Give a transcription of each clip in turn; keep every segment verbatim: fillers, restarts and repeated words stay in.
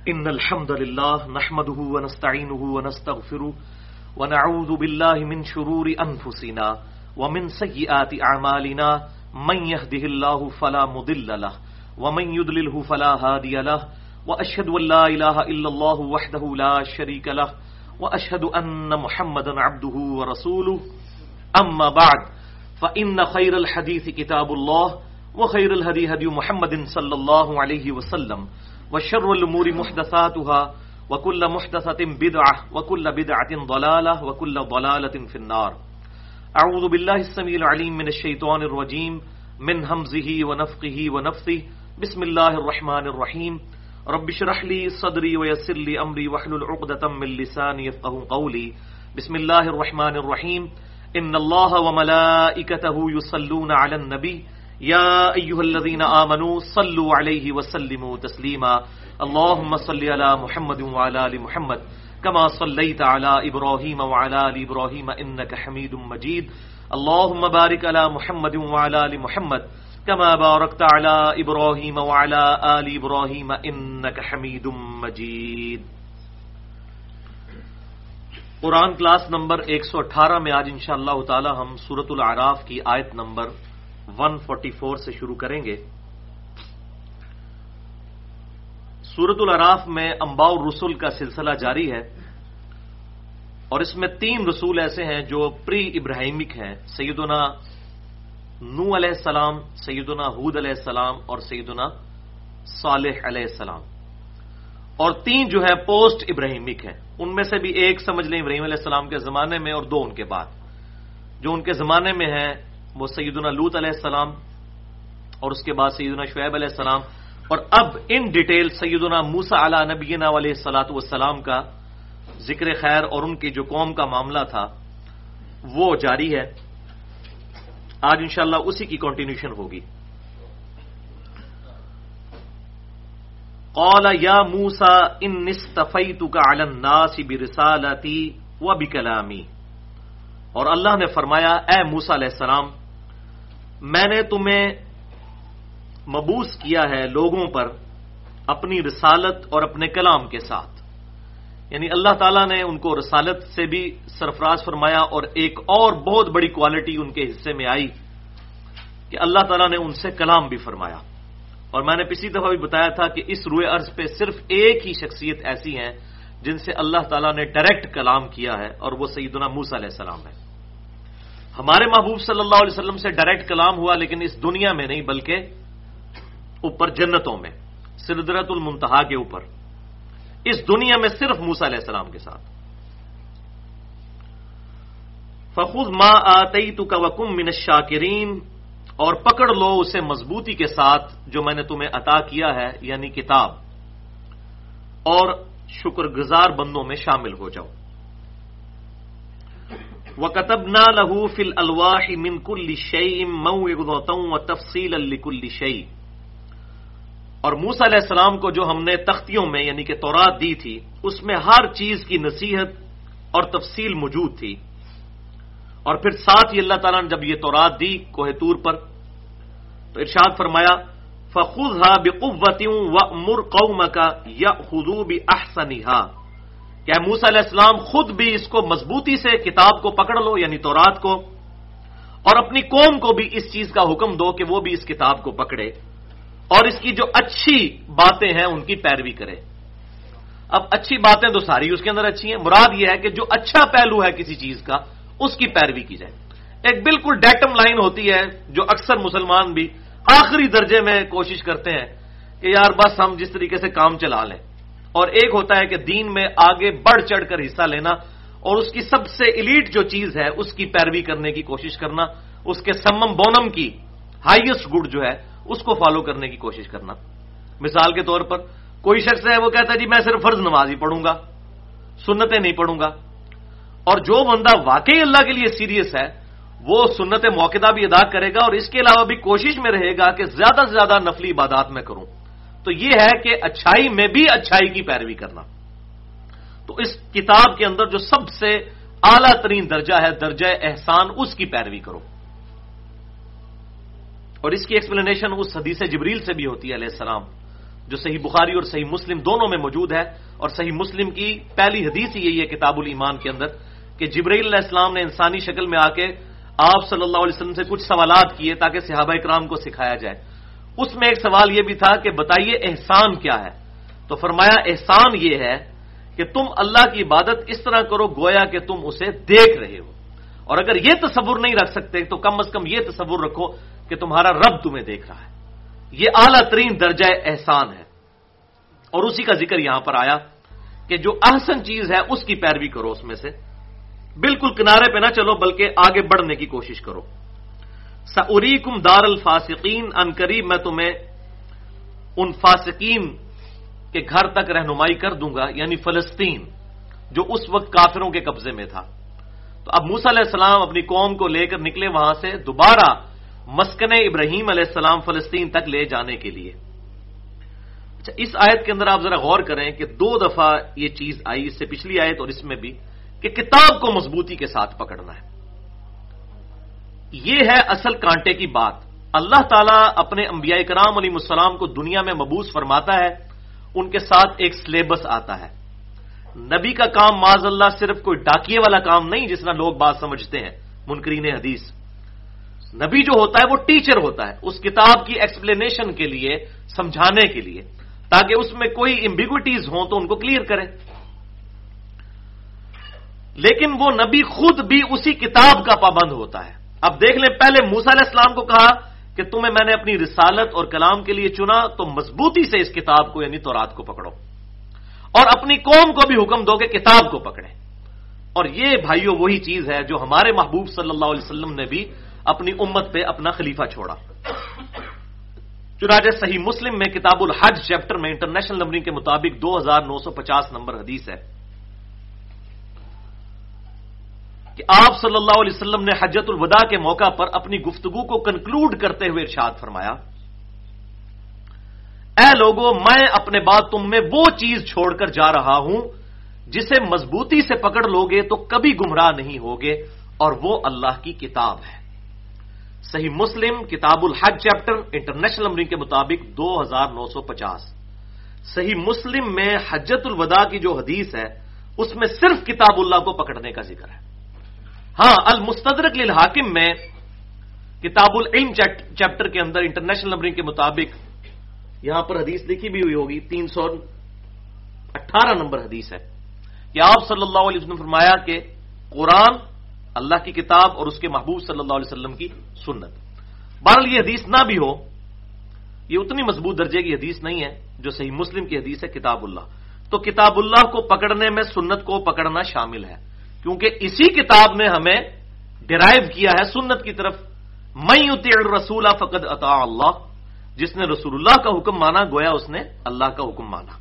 إن الحمد لله نحمده ونستعينه ونستغفره ونعوذ بالله من شرور أنفسنا ومن سيئات أعمالنا من يهده الله فلا مضل له ومن يضلله فلا هادي له وأشهد أن لا إله إلا الله وحده لا شريك له وأشهد أن محمدا عبده ورسوله أما بعد فإن خير الحديث كتاب الله وخير الهدي هدي محمد صلى الله عليه وسلم وشر الأمور محدثاتها وكل محدثة بدعة وكل بدعة ضلالة وكل ضلالة في النار. أعوذ بالله السميع العليم من الشيطان الرجيم من همزه ونفخه ونفثه. بسم الله الرحمن الرحيم. رب اشرح لي صدري ويسر لي أمري واحلل عقدة من لساني يفقهوا قولي. بسم الله الرحمن الرحيم. إن الله وملائكته يصلون على النبي يا أيها الذين آمنوا صلوا عليه وسلموا تسليما. اللهم صل على محمد وعلى آل محمد كما صليت على إبراهيم وعلى آل إبراهيم إنك حميد مجيد. اللهم بارك على محمد وعلى آل محمد كما باركت على إبراهيم وعلى آل إبراهيم إنك حميد مجيد. قرآن کلاس نمبر ایک سو اٹھارہ میں آج انشاءاللہ تعالی ہم سورۃ الاعراف کی آیت نمبر ایک سو چوالیس سے شروع کریں گے. سورۃ الاعراف میں انباء الرسل کا سلسلہ جاری ہے اور اس میں تین رسول ایسے ہیں جو پری ابراہیمک ہیں. سیدنا نوح علیہ السلام، سیدنا ہود علیہ السلام اور سیدنا صالح علیہ السلام، اور تین جو ہے پوسٹ ابراہیمک ہیں. ان میں سے بھی ایک سمجھ لیں ابراہیم علیہ السلام کے زمانے میں اور دو ان کے بعد. جو ان کے زمانے میں ہیں وہ سیدنا لوط علیہ السلام اور اس کے بعد سیدنا شعیب علیہ السلام، اور اب ان ڈیٹیل سیدنا موسیٰ علی نبینا علیہ الصلاۃ والسلام کا ذکر خیر اور ان کی جو قوم کا معاملہ تھا وہ جاری ہے. آج انشاءاللہ اسی کی کنٹینیوشن ہوگی. قال یا موسیٰ انی اصطفیتک علی الناس برسالتی وبکلامی. اور اللہ نے فرمایا اے موسیٰ علیہ السلام، میں نے تمہیں مبعوث کیا ہے لوگوں پر اپنی رسالت اور اپنے کلام کے ساتھ. یعنی اللہ تعالیٰ نے ان کو رسالت سے بھی سرفراز فرمایا، اور ایک اور بہت بڑی کوالٹی ان کے حصے میں آئی کہ اللہ تعالیٰ نے ان سے کلام بھی فرمایا. اور میں نے پچھلی دفعہ بھی بتایا تھا کہ اس روئے ارض پہ صرف ایک ہی شخصیت ایسی ہیں جن سے اللہ تعالیٰ نے ڈائریکٹ کلام کیا ہے، اور وہ سیدنا موسیٰ علیہ السلام ہے. ہمارے محبوب صلی اللہ علیہ وسلم سے ڈائریکٹ کلام ہوا، لیکن اس دنیا میں نہیں بلکہ اوپر جنتوں میں سدرۃ المنتہا کے اوپر. اس دنیا میں صرف موسیٰ علیہ السلام کے ساتھ. فخذ ما آتیتک وکن من الشاکرین. اور پکڑ لو اسے مضبوطی کے ساتھ جو میں نے تمہیں عطا کیا ہے، یعنی کتاب، اور شکر گزار بندوں میں شامل ہو جاؤ. وَكَتَبْنَا لَهُ فِي الْأَلْوَاحِ مِنْ كُلِّ شَيْءٍ مَوْعِظَةً وَتَفْصِيلًا لِكُلِّ شَيْءٍ. اور موسیٰ علیہ السلام کو جو ہم نے تختیوں میں یعنی کہ تورات دی تھی، اس میں ہر چیز کی نصیحت اور تفصیل موجود تھی. اور پھر ساتھ ہی اللہ تعالیٰ نے جب یہ تورات دی کوہ طور پر تو ارشاد فرمایا فَخُذْهَا بِقُوَّةٍ وَأْمُرْ قَوْمَكَ يَأْخُذُوا بِأَحْسَنِهَا. کہ موسیٰ علیہ السلام خود بھی اس کو مضبوطی سے کتاب کو پکڑ لو، یعنی تورات کو، اور اپنی قوم کو بھی اس چیز کا حکم دو کہ وہ بھی اس کتاب کو پکڑے اور اس کی جو اچھی باتیں ہیں ان کی پیروی کرے. اب اچھی باتیں تو ساری اس کے اندر اچھی ہیں، مراد یہ ہے کہ جو اچھا پہلو ہے کسی چیز کا اس کی پیروی کی جائے. ایک بالکل ڈیٹم لائن ہوتی ہے جو اکثر مسلمان بھی آخری درجے میں کوشش کرتے ہیں کہ یار بس ہم جس طریقے سے کام چلا لیں. اور ایک ہوتا ہے کہ دین میں آگے بڑھ چڑھ کر حصہ لینا اور اس کی سب سے ایلیٹ جو چیز ہے اس کی پیروی کرنے کی کوشش کرنا، اس کے سمم بونم کی ہائیسٹ گڈ جو ہے اس کو فالو کرنے کی کوشش کرنا. مثال کے طور پر کوئی شخص ہے وہ کہتا ہے جی میں صرف فرض نماز ہی پڑھوں گا، سنتیں نہیں پڑھوں گا. اور جو بندہ واقعی اللہ کے لیے سیریس ہے وہ سنت موقدہ بھی ادا کرے گا اور اس کے علاوہ بھی کوشش میں رہے گا کہ زیادہ سے زیادہ نفلی عبادات میں کروں. تو یہ ہے کہ اچھائی میں بھی اچھائی کی پیروی کرنا. تو اس کتاب کے اندر جو سب سے اعلیٰ ترین درجہ ہے درجہ احسان، اس کی پیروی کرو. اور اس کی ایکسپلینیشن اس حدیث جبریل سے بھی ہوتی ہے علیہ السلام. جو صحیح بخاری اور صحیح مسلم دونوں میں موجود ہے، اور صحیح مسلم کی پہلی حدیث ہی یہی ہے کتاب الایمان کے اندر کہ جبرائیل علیہ السلام نے انسانی شکل میں آ کے آپ صلی اللہ علیہ وسلم سے کچھ سوالات کیے تاکہ صحابہ کرام کو سکھایا جائے۔ اس میں ایک سوال یہ بھی تھا کہ بتائیے احسان کیا ہے؟ تو فرمایا احسان یہ ہے کہ تم اللہ کی عبادت اس طرح کرو گویا کہ تم اسے دیکھ رہے ہو، اور اگر یہ تصور نہیں رکھ سکتے تو کم از کم یہ تصور رکھو کہ تمہارا رب تمہیں دیکھ رہا ہے۔ یہ اعلیٰ ترین درجہ احسان ہے، اور اسی کا ذکر یہاں پر آیا کہ جو احسن چیز ہے اس کی پیروی کرو، اس میں سے بالکل کنارے پہ نہ چلو بلکہ آگے بڑھنے کی کوشش کرو۔ سأریکم دار الفاسقین، ان قریب میں تمہیں ان فاسقین کے گھر تک رہنمائی کر دوں گا، یعنی فلسطین جو اس وقت کافروں کے قبضے میں تھا۔ تو اب موسیٰ علیہ السلام اپنی قوم کو لے کر نکلے وہاں سے دوبارہ مسکن ابراہیم علیہ السلام فلسطین تک لے جانے کے لیے۔ اچھا، اس آیت کے اندر آپ ذرا غور کریں کہ دو دفعہ یہ چیز آئی، اس سے پچھلی آیت اور اس میں بھی، کہ کتاب کو مضبوطی کے ساتھ پکڑنا ہے۔ یہ ہے اصل کانٹے کی بات۔ اللہ تعالیٰ اپنے انبیاء کرام علیہ السلام کو دنیا میں مبعوث فرماتا ہے، ان کے ساتھ ایک سلیبس آتا ہے۔ نبی کا کام معاذ اللہ صرف کوئی ڈاکیے والا کام نہیں جس طرح لوگ بات سمجھتے ہیں منکرین حدیث۔ نبی جو ہوتا ہے وہ ٹیچر ہوتا ہے، اس کتاب کی ایکسپلینیشن کے لیے، سمجھانے کے لیے، تاکہ اس میں کوئی ایمبیگوٹیز ہوں تو ان کو کلیئر کرے۔ لیکن وہ نبی خود بھی اسی کتاب کا پابند ہوتا ہے۔ اب دیکھ لیں، پہلے موسیٰ علیہ السلام کو کہا کہ تمہیں میں نے اپنی رسالت اور کلام کے لیے چنا تو مضبوطی سے اس کتاب کو یعنی تورات کو پکڑو، اور اپنی قوم کو بھی حکم دو کہ کتاب کو پکڑے۔ اور یہ بھائیوں وہی چیز ہے جو ہمارے محبوب صلی اللہ علیہ وسلم نے بھی اپنی امت پہ اپنا خلیفہ چھوڑا۔ چنانچہ صحیح مسلم میں کتاب الحج چیپٹر میں انٹرنیشنل نمبرنگ کے مطابق دو ہزار نو سو پچاس نمبر حدیث ہے کہ آپ صلی اللہ علیہ وسلم نے حجۃ الوداع کے موقع پر اپنی گفتگو کو کنکلوڈ کرتے ہوئے ارشاد فرمایا، اے لوگو، میں اپنے بعد تم میں وہ چیز چھوڑ کر جا رہا ہوں جسے مضبوطی سے پکڑ لوگے تو کبھی گمراہ نہیں ہوگے، اور وہ اللہ کی کتاب ہے۔ صحیح مسلم کتاب الحج چیپٹر انٹرنیشنل نمبرنگ کے مطابق دو ہزار نو سو پچاس۔ صحیح مسلم میں حجۃ الوداع کی جو حدیث ہے اس میں صرف کتاب اللہ کو پکڑنے کا ذکر ہے۔ ہاں، المستدرک للحاکم میں کتاب العلم چیپٹر کے اندر انٹرنیشنل نمبرنگ کے مطابق یہاں پر حدیث لکھی بھی ہوئی ہوگی، تین سو اٹھارہ نمبر حدیث ہے کہ آپ صلی اللہ علیہ وسلم نے فرمایا کہ قرآن اللہ کی کتاب اور اس کے محبوب صلی اللہ علیہ وسلم کی سنت۔ بہرحال یہ حدیث نہ بھی ہو، یہ اتنی مضبوط درجے کی حدیث نہیں ہے جو صحیح مسلم کی حدیث ہے کتاب اللہ، تو کتاب اللہ کو پکڑنے میں سنت کو پکڑنا شامل ہے، کیونکہ اسی کتاب نے ہمیں ڈرائیو کیا ہے سنت کی طرف۔ من یطیع الرسول فقد اطاع اللہ، جس نے رسول اللہ کا حکم مانا گویا اس نے اللہ کا حکم مانا۔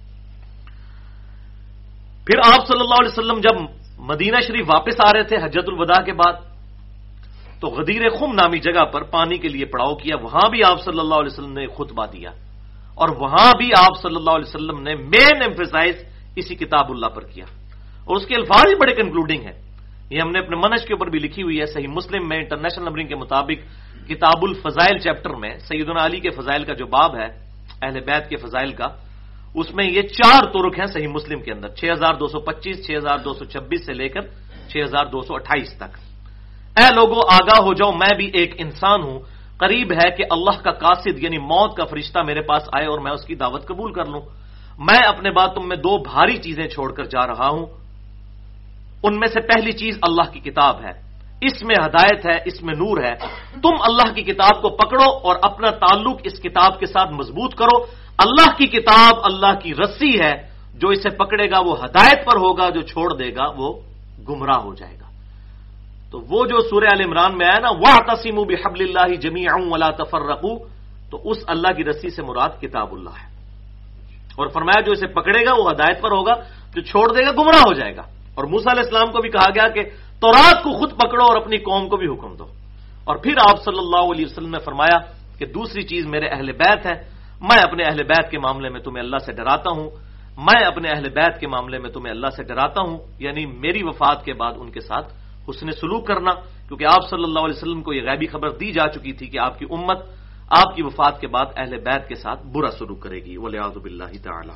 پھر آپ صلی اللہ علیہ وسلم جب مدینہ شریف واپس آ رہے تھے حجۃ الوداع کے بعد، تو غدیر خم نامی جگہ پر پانی کے لیے پڑاؤ کیا، وہاں بھی آپ صلی اللہ علیہ وسلم نے خطبہ دیا، اور وہاں بھی آپ صلی اللہ علیہ وسلم نے مین ایمفیسائز اسی کتاب اللہ پر کیا، اور اس کے الفاظ ہی بڑے کنکلوڈنگ ہیں۔ یہ ہم نے اپنے منہج کے اوپر بھی لکھی ہوئی ہے، صحیح مسلم میں انٹرنیشنل نمبرنگ کے مطابق کتاب الفضائل چیپٹر میں سیدنا علی کے فضائل کا جو باب ہے، اہل بیت کے فضائل کا، اس میں یہ چار طرق ہیں صحیح مسلم کے اندر، چھ ہزار دو سو پچیس، چھ ہزار دو سو چھبیس سے لے کر چھ ہزار دو سو اٹھائیس تک۔ اے لوگو، آگاہ ہو جاؤ، میں بھی ایک انسان ہوں، قریب ہے کہ اللہ کا قاصد یعنی موت کا فرشتہ میرے پاس آئے اور میں اس کی دعوت قبول کر لوں۔ میں اپنے بعد تم میں دو بھاری چیزیں چھوڑ کر جا رہا ہوں، ان میں سے پہلی چیز اللہ کی کتاب ہے، اس میں ہدایت ہے، اس میں نور ہے۔ تم اللہ کی کتاب کو پکڑو اور اپنا تعلق اس کتاب کے ساتھ مضبوط کرو۔ اللہ کی کتاب اللہ کی رسی ہے، جو اسے پکڑے گا وہ ہدایت پر ہوگا، جو چھوڑ دے گا وہ گمراہ ہو جائے گا۔ تو وہ جو سورہ آل عمران میں آیا نا، وَاعْتَصِمُوا بِحَبْلِ اللَّهِ جَمِيعًا وَلَا تَفَرَّقُوا، تو اس اللہ کی رسی سے مراد کتاب اللہ ہے، اور فرمایا جو اسے پکڑے گا وہ ہدایت پر ہوگا، جو چھوڑ دے گا گمراہ ہو جائے گا۔ اور موسیٰ علیہ السلام کو بھی کہا گیا کہ تورات کو خود پکڑو اور اپنی قوم کو بھی حکم دو۔ اور پھر آپ صلی اللہ علیہ وسلم نے فرمایا کہ دوسری چیز میرے اہل بیت ہے، میں اپنے اہل بیت کے معاملے میں تمہیں اللہ سے ڈراتا ہوں، میں اپنے اہل بیت کے معاملے میں تمہیں اللہ سے ڈراتا ہوں، یعنی میری وفات کے بعد ان کے ساتھ حسن سلوک کرنا، کیونکہ آپ صلی اللہ علیہ وسلم کو یہ غیبی خبر دی جا چکی تھی کہ آپ کی امت آپ کی وفات کے بعد اہل بیت کے ساتھ برا سلوک کرے گی ولیعوذ باللہ تعالی۔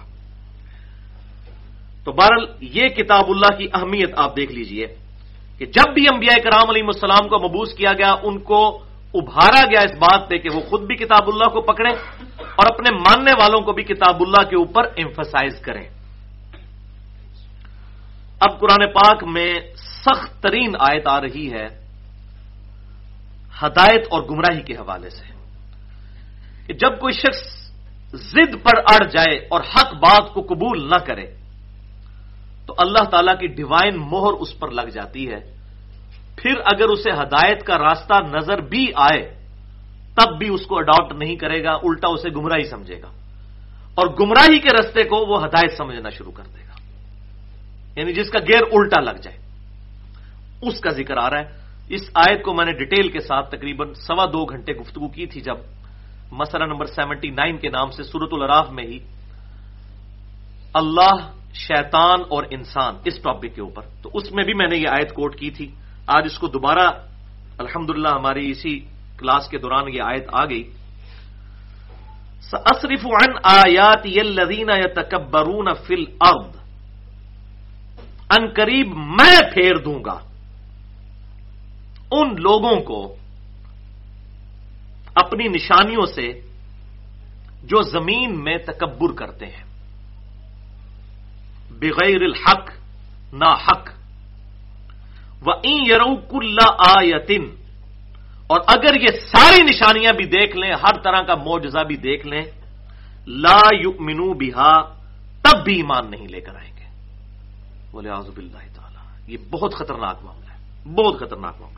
تو بہرحال یہ کتاب اللہ کی اہمیت آپ دیکھ لیجئے کہ جب بھی انبیاء کرام علیہ السلام کو مبعوث کیا گیا ان کو ابھارا گیا اس بات پہ کہ وہ خود بھی کتاب اللہ کو پکڑیں اور اپنے ماننے والوں کو بھی کتاب اللہ کے اوپر ایمفسائز کریں۔ اب قرآن پاک میں سخت ترین آیت آ رہی ہے ہدایت اور گمراہی کے حوالے سے کہ جب کوئی شخص ضد پر اڑ جائے اور حق بات کو قبول نہ کرے تو اللہ تعالیٰ کی ڈیوائن مہر اس پر لگ جاتی ہے، پھر اگر اسے ہدایت کا راستہ نظر بھی آئے تب بھی اس کو اڈاپٹ نہیں کرے گا، الٹا اسے گمراہی سمجھے گا اور گمراہی کے رستے کو وہ ہدایت سمجھنا شروع کر دے گا، یعنی جس کا گیئر الٹا لگ جائے اس کا ذکر آ رہا ہے۔ اس آیت کو میں نے ڈیٹیل کے ساتھ تقریباً سوا دو گھنٹے گفتگو کی تھی جب مسئلہ نمبر سیونٹی نائن کے نام سے سورۃ الاعراف میں ہی اللہ، شیطان اور انسان اس ٹاپک کے اوپر، تو اس میں بھی میں نے یہ آیت کوٹ کی تھی۔ آج اس کو دوبارہ الحمدللہ ہماری اسی کلاس کے دوران یہ آیت آ گئی، سأصرف عن آیاتی الذین یتکبرون فی الارض، ان قریب میں پھیر دوں گا ان لوگوں کو اپنی نشانیوں سے جو زمین میں تکبر کرتے ہیں، بغیر الحق، نا حق، وَإِن يَرَوْا كُلَّ آیَةٍ، اور اگر یہ ساری نشانیاں بھی دیکھ لیں، ہر طرح کا معجزہ بھی دیکھ لیں، لا یؤمنوا بہا، تب بھی ایمان نہیں لے کر آئیں گے وَلِعَوْذُ بِاللَّهِ تعالی۔ یہ بہت خطرناک معاملہ ہے، بہت خطرناک معاملہ۔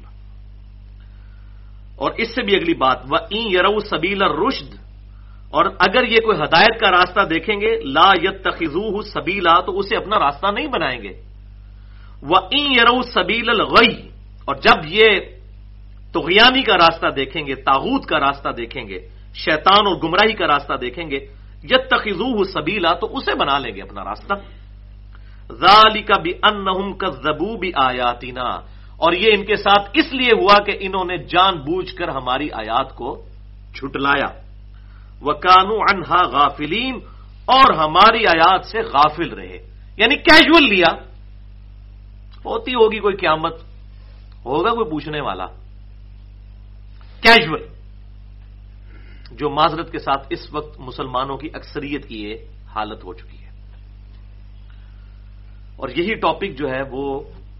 اور اس سے بھی اگلی بات، وَإِن يَرَوْا سَبِيلَ الرُّشْدِ، اور اگر یہ کوئی ہدایت کا راستہ دیکھیں گے، لا يَتَّخِذُوهُ سَبِيلًا، تو اسے اپنا راستہ نہیں بنائیں گے۔ وَإِن يَرَوْا سَبِيلَ الْغَيِّ، اور جب یہ طغیانی کا راستہ دیکھیں گے، طاغوت کا راستہ دیکھیں گے، شیطان اور گمراہی کا راستہ دیکھیں گے، يَتَّخِذُوهُ سَبِيلًا، تو اسے بنا لیں گے اپنا راستہ۔ ذَلِكَ بِأَنَّهُمْ كَذَّبُوا بِآيَاتِنَا، اور یہ ان کے ساتھ اس لیے ہوا کہ انہوں نے جان بوجھ کر ہماری آیات کو جھٹلایا، وَكَانُوا عَنْهَا غَافِلِينَ، اور ہماری آیات سے غافل رہے، یعنی کیجول لیا، ہوتی ہوگی کوئی قیامت، ہوگا کوئی پوچھنے والا، کیجول، جو معذرت کے ساتھ اس وقت مسلمانوں کی اکثریت کی یہ حالت ہو چکی ہے۔ اور یہی ٹاپک جو ہے وہ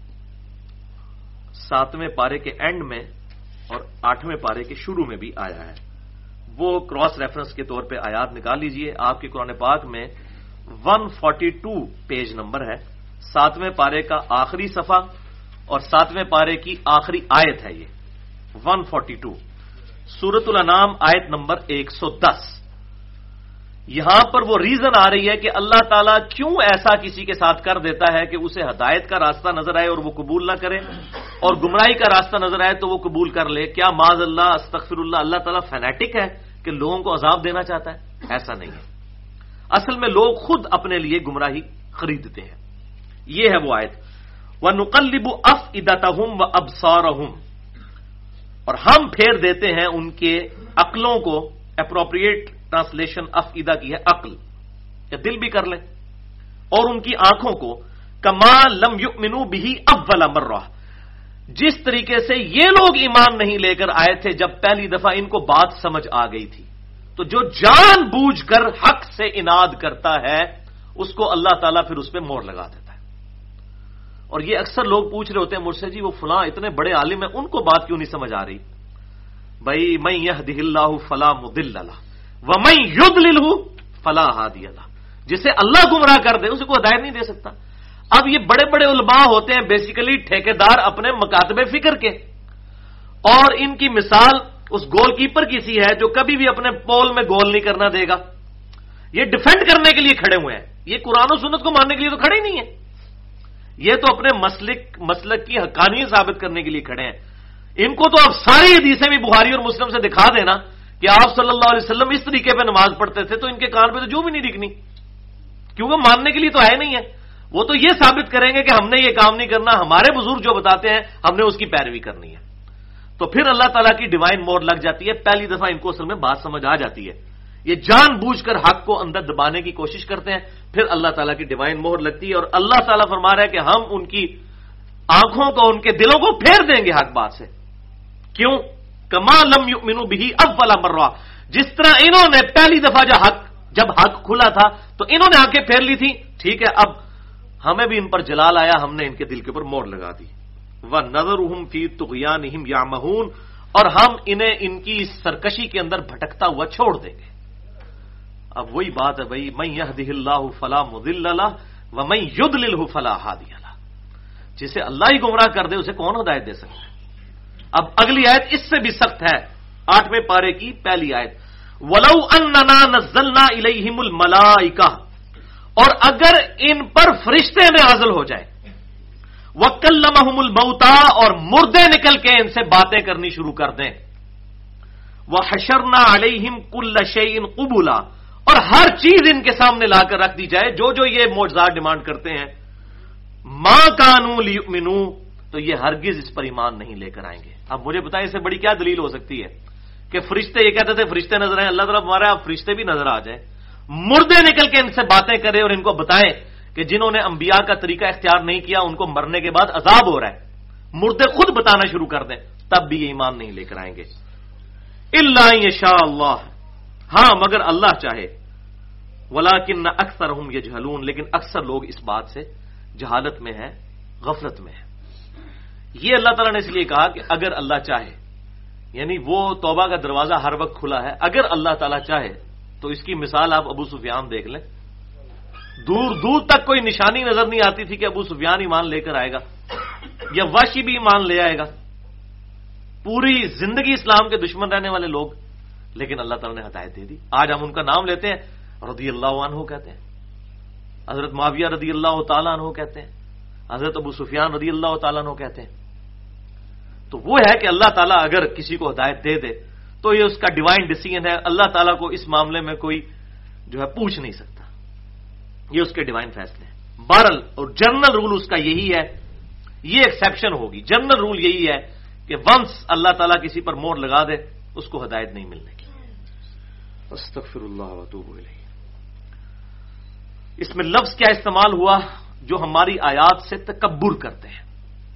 ساتویں پارے کے اینڈ میں اور آٹھویں پارے کے شروع میں بھی آیا ہے، وہ کراس ریفرنس کے طور پہ آیات نکال لیجئے، آپ کے قرآن پاک میں ایک سو بارہ پیج نمبر ہے، ساتویں پارے کا آخری صفحہ اور ساتویں پارے کی آخری آیت ہے، یہ ایک سو بارہ، سورۃ الانعام آیت نمبر ایک سو دس۔ یہاں پر وہ ریزن آ رہی ہے کہ اللہ تعالیٰ کیوں ایسا کسی کے ساتھ کر دیتا ہے کہ اسے ہدایت کا راستہ نظر آئے اور وہ قبول نہ کرے، اور گمراہی کا راستہ نظر آئے تو وہ قبول کر لے۔ کیا معاذ اللہ، استغفر اللہ، اللہ تعالیٰ فینیٹک ہے کہ لوگوں کو عذاب دینا چاہتا ہے؟ ایسا نہیں ہے، اصل میں لوگ خود اپنے لیے گمراہی خریدتے ہیں۔ یہ ہے وہ آیت، وَنُقَلِّبُ أَفْئِدَتَهُمْ وَأَبْصَارَهُمْ، اور ہم پھیر دیتے ہیں ان کے عقلوں کو، اپروپریٹ ٹرانسلیشن افئدہ کی ہے عقل، یا دل بھی کر لیں، اور ان کی آنکھوں کو، کما لم یؤمنوا بہ اول مرہ، جس طریقے سے یہ لوگ ایمان نہیں لے کر آئے تھے جب پہلی دفعہ ان کو بات سمجھ آ گئی تھی۔ تو جو جان بوجھ کر حق سے اناد کرتا ہے اس کو اللہ تعالیٰ پھر اس پہ مور لگا دیتا ہے۔ اور یہ اکثر لوگ پوچھ رہے ہوتے ہیں مجھ سے، جی وہ فلاں اتنے بڑے عالم ہیں، ان کو بات کیوں نہیں سمجھ آ رہی؟ بھائی من یہدہ اللہ فلا مضل لہ ومن یضللہ فلا ہادی لہ، جسے اللہ گمراہ کر دے اسے کوئی ہدایت نہیں دے سکتا۔ اب یہ بڑے بڑے علماء ہوتے ہیں بیسیکلی ٹھیکیدار اپنے مکاتب فکر کے، اور ان کی مثال اس گول کیپر کی سی ہے جو کبھی بھی اپنے پول میں گول نہیں کرنا دے گا۔ یہ ڈیفینڈ کرنے کے لیے کھڑے ہوئے ہیں، یہ قرآن و سنت کو ماننے کے لیے تو کھڑے ہی نہیں ہیں، یہ تو اپنے مسلک مسلک کی حقانیت ثابت کرنے کے لیے کھڑے ہیں۔ ان کو تو اب ساری حدیثیں بھی بخاری اور مسلم سے دکھا دینا کہ آپ صلی اللہ علیہ وسلم اس طریقے پہ نماز پڑھتے تھے، تو ان کے کان پہ تو جو بھی نہیں دکھنی، کیونکہ ماننے کے لیے تو ہے نہیں ہے۔ وہ تو یہ ثابت کریں گے کہ ہم نے یہ کام نہیں کرنا، ہمارے بزرگ جو بتاتے ہیں ہم نے اس کی پیروی کرنی ہے۔ تو پھر اللہ تعالیٰ کی ڈیوائن مور لگ جاتی ہے. پہلی دفعہ ان کو اصل میں بات سمجھ آ جاتی ہے. یہ جان بوجھ کر حق کو اندر دبانے کی کوشش کرتے ہیں, پھر اللہ تعالیٰ کی ڈیوائن مہر لگتی ہے, اور اللہ تعالیٰ فرما رہا ہے کہ ہم ان کی آنکھوں کو, ان کے دلوں کو پھیر دیں گے حق بات سے. کیوں؟ کما لم یؤمنوا بہ اول مرہ, جس طرح انہوں نے پہلی دفعہ جب حق جب حق کھلا تھا تو انہوں نے آنکھیں پھیر لی تھی. ٹھیک ہے, اب ہمیں بھی ان پر جلال آیا, ہم نے ان کے دل کے اوپر مہر لگا دی. وَنَذَرُهُمْ فِي طُغْيَانِهِمْ يَعْمَهُونَ, اور ہم انہیں ان کی سرکشی کے اندر بھٹکتا ہوا چھوڑ دیں گے. اب وہی بات ہے بھائی, مَن يَهْدِهِ اللَّهُ فَلَا مُضِلَّ لَهُ وَمَن يُضْلِلْهُ فَلَا هَادِيَ لَهُ. جسے اللہ ہی گمراہ کر دے اسے کون ہدایت دے سکتا ہے؟ اب اگلی آیت اس سے بھی سخت ہے, آٹھویں پارے کی پہلی آیت. وَلَوْ أَنَّنَا نَزَّلْنَا إِلَيْهِمُ الْمَلَائِكَةَ, اور اگر ان پر فرشتے نازل ہو جائے, وَكَلَّمَهُمُ الْمَوْتَى, اور مردے نکل کے ان سے باتیں کرنی شروع کر دیں. وَحَشَرْنَا عَلَيْهِمْ كُلَّ شَيْءٍ قُبُلًا, اور ہر چیز ان کے سامنے لا کر رکھ دی جائے جو جو یہ معجزات ڈیمانڈ کرتے ہیں. مَا كَانُوا لِيُؤْمِنُوا, تو یہ ہرگز اس پر ایمان نہیں لے کر آئیں گے. اب مجھے بتائیں اس سے بڑی کیا دلیل ہو سکتی ہے کہ فرشتے, یہ کہتے تھے فرشتے نظر آئیں, اللہ تعالیٰ ہمارے آپ فرشتے بھی نظر آ جائیں, مردے نکل کے ان سے باتیں کرے اور ان کو بتائیں کہ جنہوں نے انبیاء کا طریقہ اختیار نہیں کیا ان کو مرنے کے بعد عذاب ہو رہا ہے, مردے خود بتانا شروع کر دیں, تب بھی یہ ایمان نہیں لے کر آئیں گے. الا یشاء اللہ, ہاں مگر اللہ چاہے. ولکن اکثرهم یجہلون, لیکن اکثر لوگ اس بات سے جہالت میں ہے, غفلت میں ہے. یہ اللہ تعالیٰ نے اس لیے کہا کہ اگر اللہ چاہے, یعنی وہ توبہ کا دروازہ ہر وقت کھلا ہے. اگر اللہ تعالیٰ چاہے تو اس کی مثال آپ ابو سفیان دیکھ لیں. دور دور تک کوئی نشانی نظر نہیں آتی تھی کہ ابو سفیان ایمان لے کر آئے گا یا واشی بھی ایمان لے آئے گا. پوری زندگی اسلام کے دشمن رہنے والے لوگ, لیکن اللہ تعالیٰ نے ہدایت دے دی. آج ہم ان کا نام لیتے ہیں, رضی اللہ عنہ کہتے ہیں, حضرت معاویہ رضی اللہ تعالیٰ عنہ کہتے ہیں, حضرت ابو سفیان رضی اللہ تعالیٰ عنہ کہتے ہیں. تو وہ ہے کہ اللہ تعالیٰ اگر کسی کو ہدایت دے دے تو یہ اس کا ڈیوائن ڈیسیژن ہے. اللہ تعالیٰ کو اس معاملے میں کوئی جو ہے پوچھ نہیں سکتا, یہ اس کے ڈیوائن فیصلے ہیں. بہرحال, اور جنرل رول اس کا یہی ہے, یہ ایکسیپشن ہوگی. جنرل رول یہی ہے کہ ونس اللہ تعالیٰ کسی پر مہر لگا دے اس کو ہدایت نہیں ملنے کی. استغفر اللہ واتوب الیہ. اس میں لفظ کیا استعمال ہوا؟ جو ہماری آیات سے تکبر کرتے ہیں.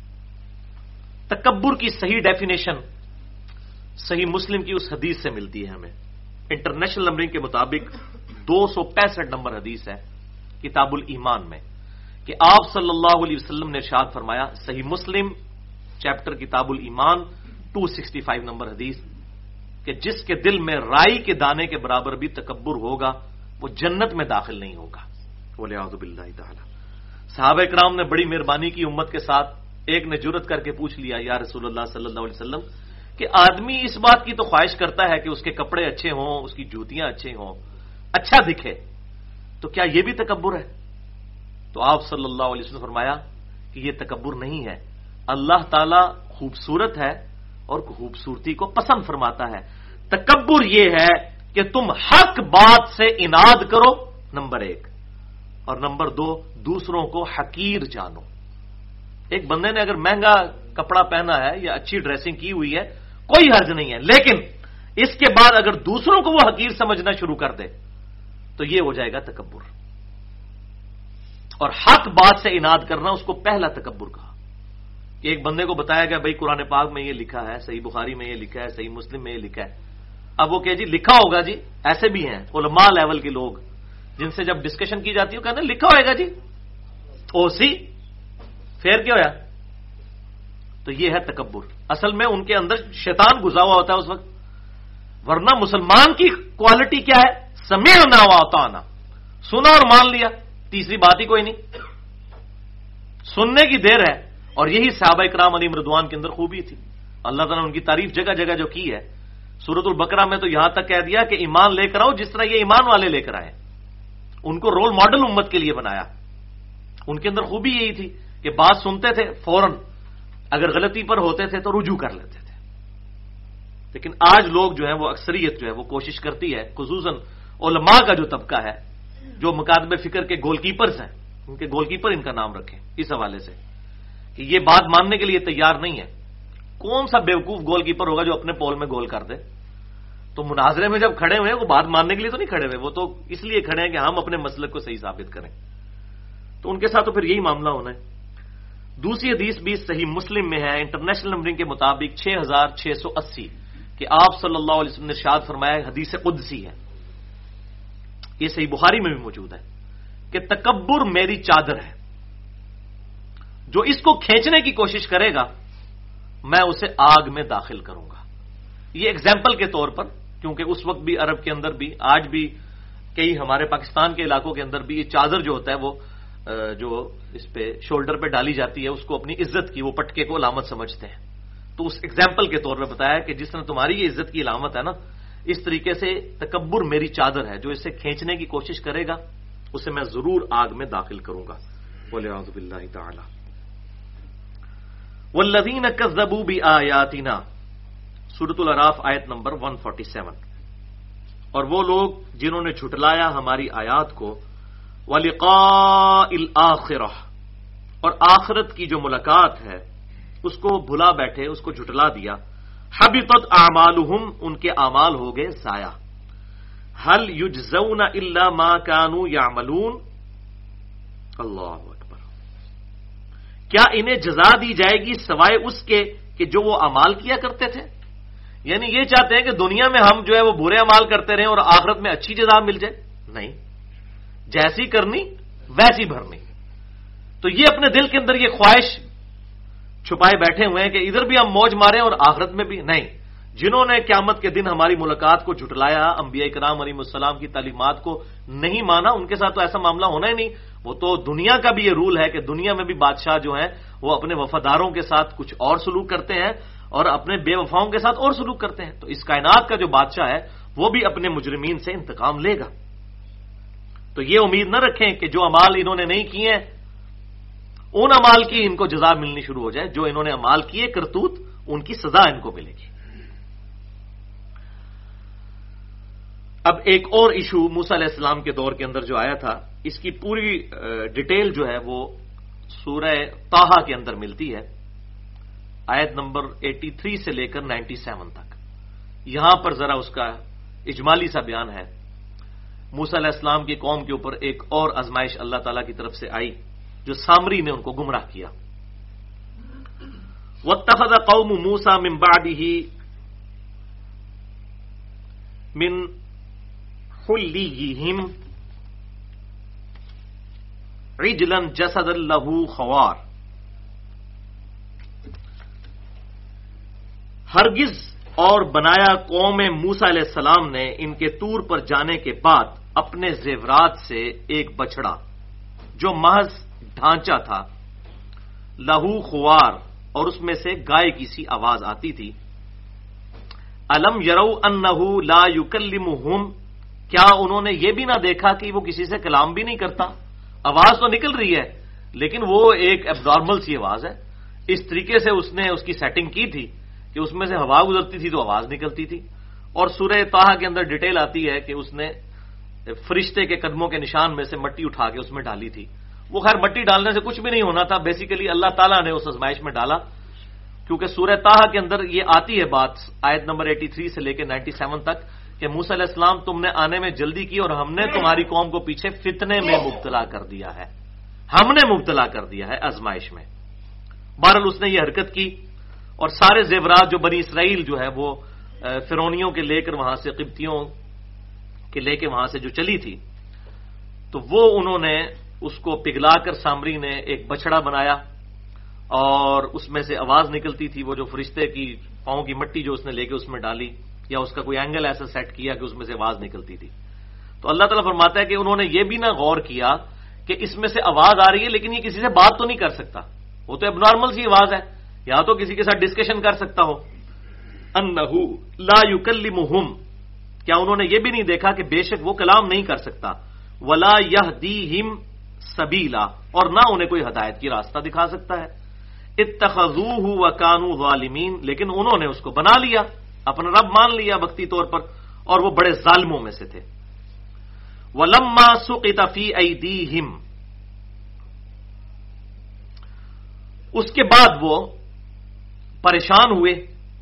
تکبر کی صحیح ڈیفینیشن صحیح مسلم کی اس حدیث سے ملتی ہے ہمیں. انٹرنیشنل نمبرنگ کے مطابق دو سو پینسٹھ نمبر حدیث ہے کتاب الایمان میں کہ آپ صلی اللہ علیہ وسلم نے ارشاد فرمایا, صحیح مسلم چیپٹر کتاب الایمان دو سو پچاس نمبر حدیث, کہ جس کے دل میں رائی کے دانے کے برابر بھی تکبر ہوگا وہ جنت میں داخل نہیں ہوگا. وَلِعَوْذُ بِاللَّهِ تَعَالَى. صحابہ کرام نے بڑی مہربانی کی امت کے ساتھ. ایک نے جرت کر کے پوچھ لیا, یا رسول اللہ صلی اللہ علیہ وسلم, کہ آدمی اس بات کی تو خواہش کرتا ہے کہ اس کے کپڑے اچھے ہوں, اس کی جوتیاں اچھے ہوں, اچھا دکھے, تو کیا یہ بھی تکبر ہے؟ تو آپ صلی اللہ علیہ وسلم نے فرمایا کہ یہ تکبر نہیں ہے. اللہ تعالیٰ خوبصورت ہے اور خوبصورتی کو پسند فرماتا ہے. تکبر یہ ہے کہ تم حق بات سے اناد کرو, نمبر ایک, اور نمبر دو دوسروں کو حقیر جانو. ایک بندے نے اگر مہنگا کپڑا پہنا ہے یا اچھی ڈریسنگ کی ہوئی ہے کوئی حرج نہیں ہے, لیکن اس کے بعد اگر دوسروں کو وہ حقیر سمجھنا شروع کر دے تو یہ ہو جائے گا تکبر. اور حق بات سے اناد کرنا اس کو پہلا تکبر کہا. کہ ایک بندے کو بتایا گیا بھائی قرآن پاک میں یہ لکھا ہے, صحیح بخاری میں یہ لکھا ہے, صحیح مسلم میں یہ لکھا ہے. اب وہ کہ جی لکھا ہوگا جی, ایسے بھی ہیں علماء لیول کے لوگ جن سے جب ڈسکشن کی جاتی ہے وہ کہتے ہیں لکھا ہوئے گا جی, او سی پھر کیا ہوا؟ تو یہ ہے تکبر. اصل میں ان کے اندر شیطان گھسا ہوا ہوتا ہے اس وقت. ورنہ مسلمان کی کوالٹی کیا ہے؟ سمعنا واطعنا, سنا اور مان لیا, تیسری بات ہی کوئی نہیں. سننے کی دیر ہے. اور یہی صحابہ کرام علیہم رضوان کے اندر خوبی تھی. اللہ تعالیٰ نے ان کی تعریف جگہ جگہ جو کی ہے, سورۃ البقرہ میں تو یہاں تک کہہ دیا کہ ایمان لے کر آؤ جس طرح یہ ایمان والے لے کر آئے. ان کو رول ماڈل امت کے لیے بنایا. ان کے اندر خوبی یہی تھی کہ بات سنتے تھے فوراً, اگر غلطی پر ہوتے تھے تو رجوع کر لیتے تھے. لیکن آج لوگ جو ہے وہ اکثریت جو ہے وہ کوشش کرتی ہے, خصوصاً علماء کا جو طبقہ ہے جو مکاتب فکر کے گول کیپرز ہیں, ان کے گول کیپر ان کا نام رکھیں اس حوالے سے کہ یہ بات ماننے کے لیے تیار نہیں ہے. کون سا بیوقوف گول کیپر ہوگا جو اپنے پول میں گول کر دے؟ تو مناظرے میں جب کھڑے ہوئے وہ بات ماننے کے لیے تو نہیں کھڑے ہوئے، وہ تو اس لیے کھڑے ہیں کہ ہم اپنے مسلک کو صحیح ثابت کریں. تو ان کے ساتھ تو پھر یہی معاملہ ہونا ہے. دوسری حدیث بھی صحیح مسلم میں ہے انٹرنیشنل نمبرنگ کے مطابق چھ ہزار چھ سو اسی کہ آپ صلی اللہ علیہ وسلم نے ارشاد فرمایا، حدیث قدسی ہے، یہ صحیح بخاری میں بھی موجود ہے کہ تکبر میری چادر ہے، جو اس کو کھینچنے کی کوشش کرے گا میں اسے آگ میں داخل کروں گا. یہ ایگزامپل کے طور پر، کیونکہ اس وقت بھی عرب کے اندر بھی، آج بھی کئی ہمارے پاکستان کے علاقوں کے اندر بھی یہ چادر جو ہوتا ہے وہ جو اس پہ شولڈر پہ ڈالی جاتی ہے اس کو اپنی عزت کی، وہ پٹکے کو علامت سمجھتے ہیں. تو اس ایگزامپل کے طور پہ بتایا کہ جس طرح تمہاری یہ عزت کی علامت ہے نا، اس طریقے سے تکبر میری چادر ہے، جو اسے کھینچنے کی کوشش کرے گا اسے میں ضرور آگ میں داخل کروں گا. وَلِعَوْذُ بِاللَّهِ تَعَالَى. وَالَّذِينَ كَذَّبُوا بِآيَاتِنَا سورۃ الاعراف آیت نمبر ایک سو سینتالیس. اور وہ لوگ جنہوں نے جھٹلایا ہماری آیات کو، وَلِقَاءِ الْآخِرَةِ اور آخرت کی جو ملاقات ہے اس کو بھلا بیٹھے، اس کو جھٹلا دیا. حبطت اعمالهم ان کے اعمال ہو گئے ضائع. هل يجزون الا ما كانوا يعملون. اللہ اکبر. کیا انہیں جزا دی جائے گی سوائے اس کے کہ جو وہ اعمال کیا کرتے تھے؟ یعنی یہ چاہتے ہیں کہ دنیا میں ہم جو ہے وہ برے اعمال کرتے رہیں اور آخرت میں اچھی جزا مل جائے؟ نہیں، جیسی کرنی ویسی بھرنی. تو یہ اپنے دل کے اندر یہ خواہش چھپائے بیٹھے ہوئے ہیں کہ ادھر بھی ہم موج ماریں اور آخرت میں بھی نہیں. جنہوں نے قیامت کے دن ہماری ملاقات کو جھٹلایا، انبیاء کرام علیہ السلام کی تعلیمات کو نہیں مانا، ان کے ساتھ تو ایسا معاملہ ہونا ہی نہیں. وہ تو دنیا کا بھی یہ رول ہے کہ دنیا میں بھی بادشاہ جو ہیں وہ اپنے وفاداروں کے ساتھ کچھ اور سلوک کرتے ہیں اور اپنے بے وفاؤں کے ساتھ اور سلوک کرتے ہیں. تو اس کائنات کا جو بادشاہ ہے وہ بھی اپنے مجرمین سے انتقام لے گا. تو یہ امید نہ رکھیں کہ جو امال انہوں نے نہیں کیے ہیں ان امال کی ان کو جزا ملنی شروع ہو جائے. جو انہوں نے امال کیے کرتوت، ان کی سزا ان کو ملے گی. اب ایک اور ایشو موسیٰ علیہ السلام کے دور کے اندر جو آیا تھا، اس کی پوری ڈیٹیل جو ہے وہ سورہ طٰہٰ کے اندر ملتی ہے، آیت نمبر تراسی سے لے کر سینتاسی تک. یہاں پر ذرا اس کا اجمالی سا بیان ہے. موسیٰ علیہ السلام کی قوم کے اوپر ایک اور آزمائش اللہ تعالیٰ کی طرف سے آئی جو سامری نے ان کو گمراہ کیا. وَاتَّخَذَ قَوْمُ مُوسَىٰ مِن بَعْدِهِ مِن حُلِّيِّهِمْ عِجْلًا جَسَدًا لَهُ خَوَارٌ. ہرگز اور بنایا قوم موسیٰ علیہ السلام نے ان کے طور پر جانے کے بعد اپنے زیورات سے ایک بچڑا جو محض ڈھانچہ تھا، لہو خوار اور اس میں سے گائے کی سی آواز آتی تھی. الم یرو انہ لا یکلمہم کیا انہوں نے یہ بھی نہ دیکھا کہ وہ کسی سے کلام بھی نہیں کرتا؟ آواز تو نکل رہی ہے لیکن وہ ایک ایبنارمل سی آواز ہے. اس طریقے سے اس نے اس کی سیٹنگ کی تھی کہ اس میں سے ہوا گزرتی تھی تو آواز نکلتی تھی. اور سورہ طٰہٰ کے اندر ڈیٹیل آتی ہے کہ اس نے فرشتے کے قدموں کے نشان میں سے مٹی اٹھا کے اس میں ڈالی تھی. وہ خیر مٹی ڈالنے سے کچھ بھی نہیں ہونا تھا، بیسیکلی اللہ تعالیٰ نے اس آزمائش میں ڈالا، کیونکہ سورہ طٰہٰ کے اندر یہ آتی ہے بات آیت نمبر تراسی سے لے کے سینتاسی تک کہ موسیٰ علیہ السلام تم نے آنے میں جلدی کی اور ہم نے تمہاری قوم کو پیچھے فتنے میں مبتلا کر دیا ہے. ہم نے مبتلا کر دیا ہے آزمائش میں. بہرحال اس نے یہ حرکت کی اور سارے زیورات جو بنی اسرائیل جو ہے وہ فرعونیوں کے لے کر وہاں سے قبطیوں کے لے کے وہاں سے جو چلی تھی، تو وہ انہوں نے اس کو پگھلا کر سامری نے ایک بچڑا بنایا اور اس میں سے آواز نکلتی تھی. وہ جو فرشتے کی پاؤں کی مٹی جو اس نے لے کے اس میں ڈالی یا اس کا کوئی اینگل ایسا سیٹ کیا کہ اس میں سے آواز نکلتی تھی. تو اللہ تعالیٰ فرماتا ہے کہ انہوں نے یہ بھی نہ غور کیا کہ اس میں سے آواز آ رہی ہے لیکن یہ کسی سے بات تو نہیں کر سکتا، وہ تو اب نارمل سی آواز ہے، یا تو کسی کے ساتھ ڈسکشن کر سکتا ہو. انہو لا یکلمہم کیا انہوں نے یہ بھی نہیں دیکھا کہ بے شک وہ کلام نہیں کر سکتا. ولا یہدیہم سبیلا اور نہ انہیں کوئی ہدایت کی راستہ دکھا سکتا ہے. اتخذوہ وکانوا ظالمین لیکن انہوں نے اس کو بنا لیا، اپنا رب مان لیا وقتی طور پر، اور وہ بڑے ظالموں میں سے تھے. ولما سقط فی ایدیہم اس کے بعد وہ پریشان ہوئے.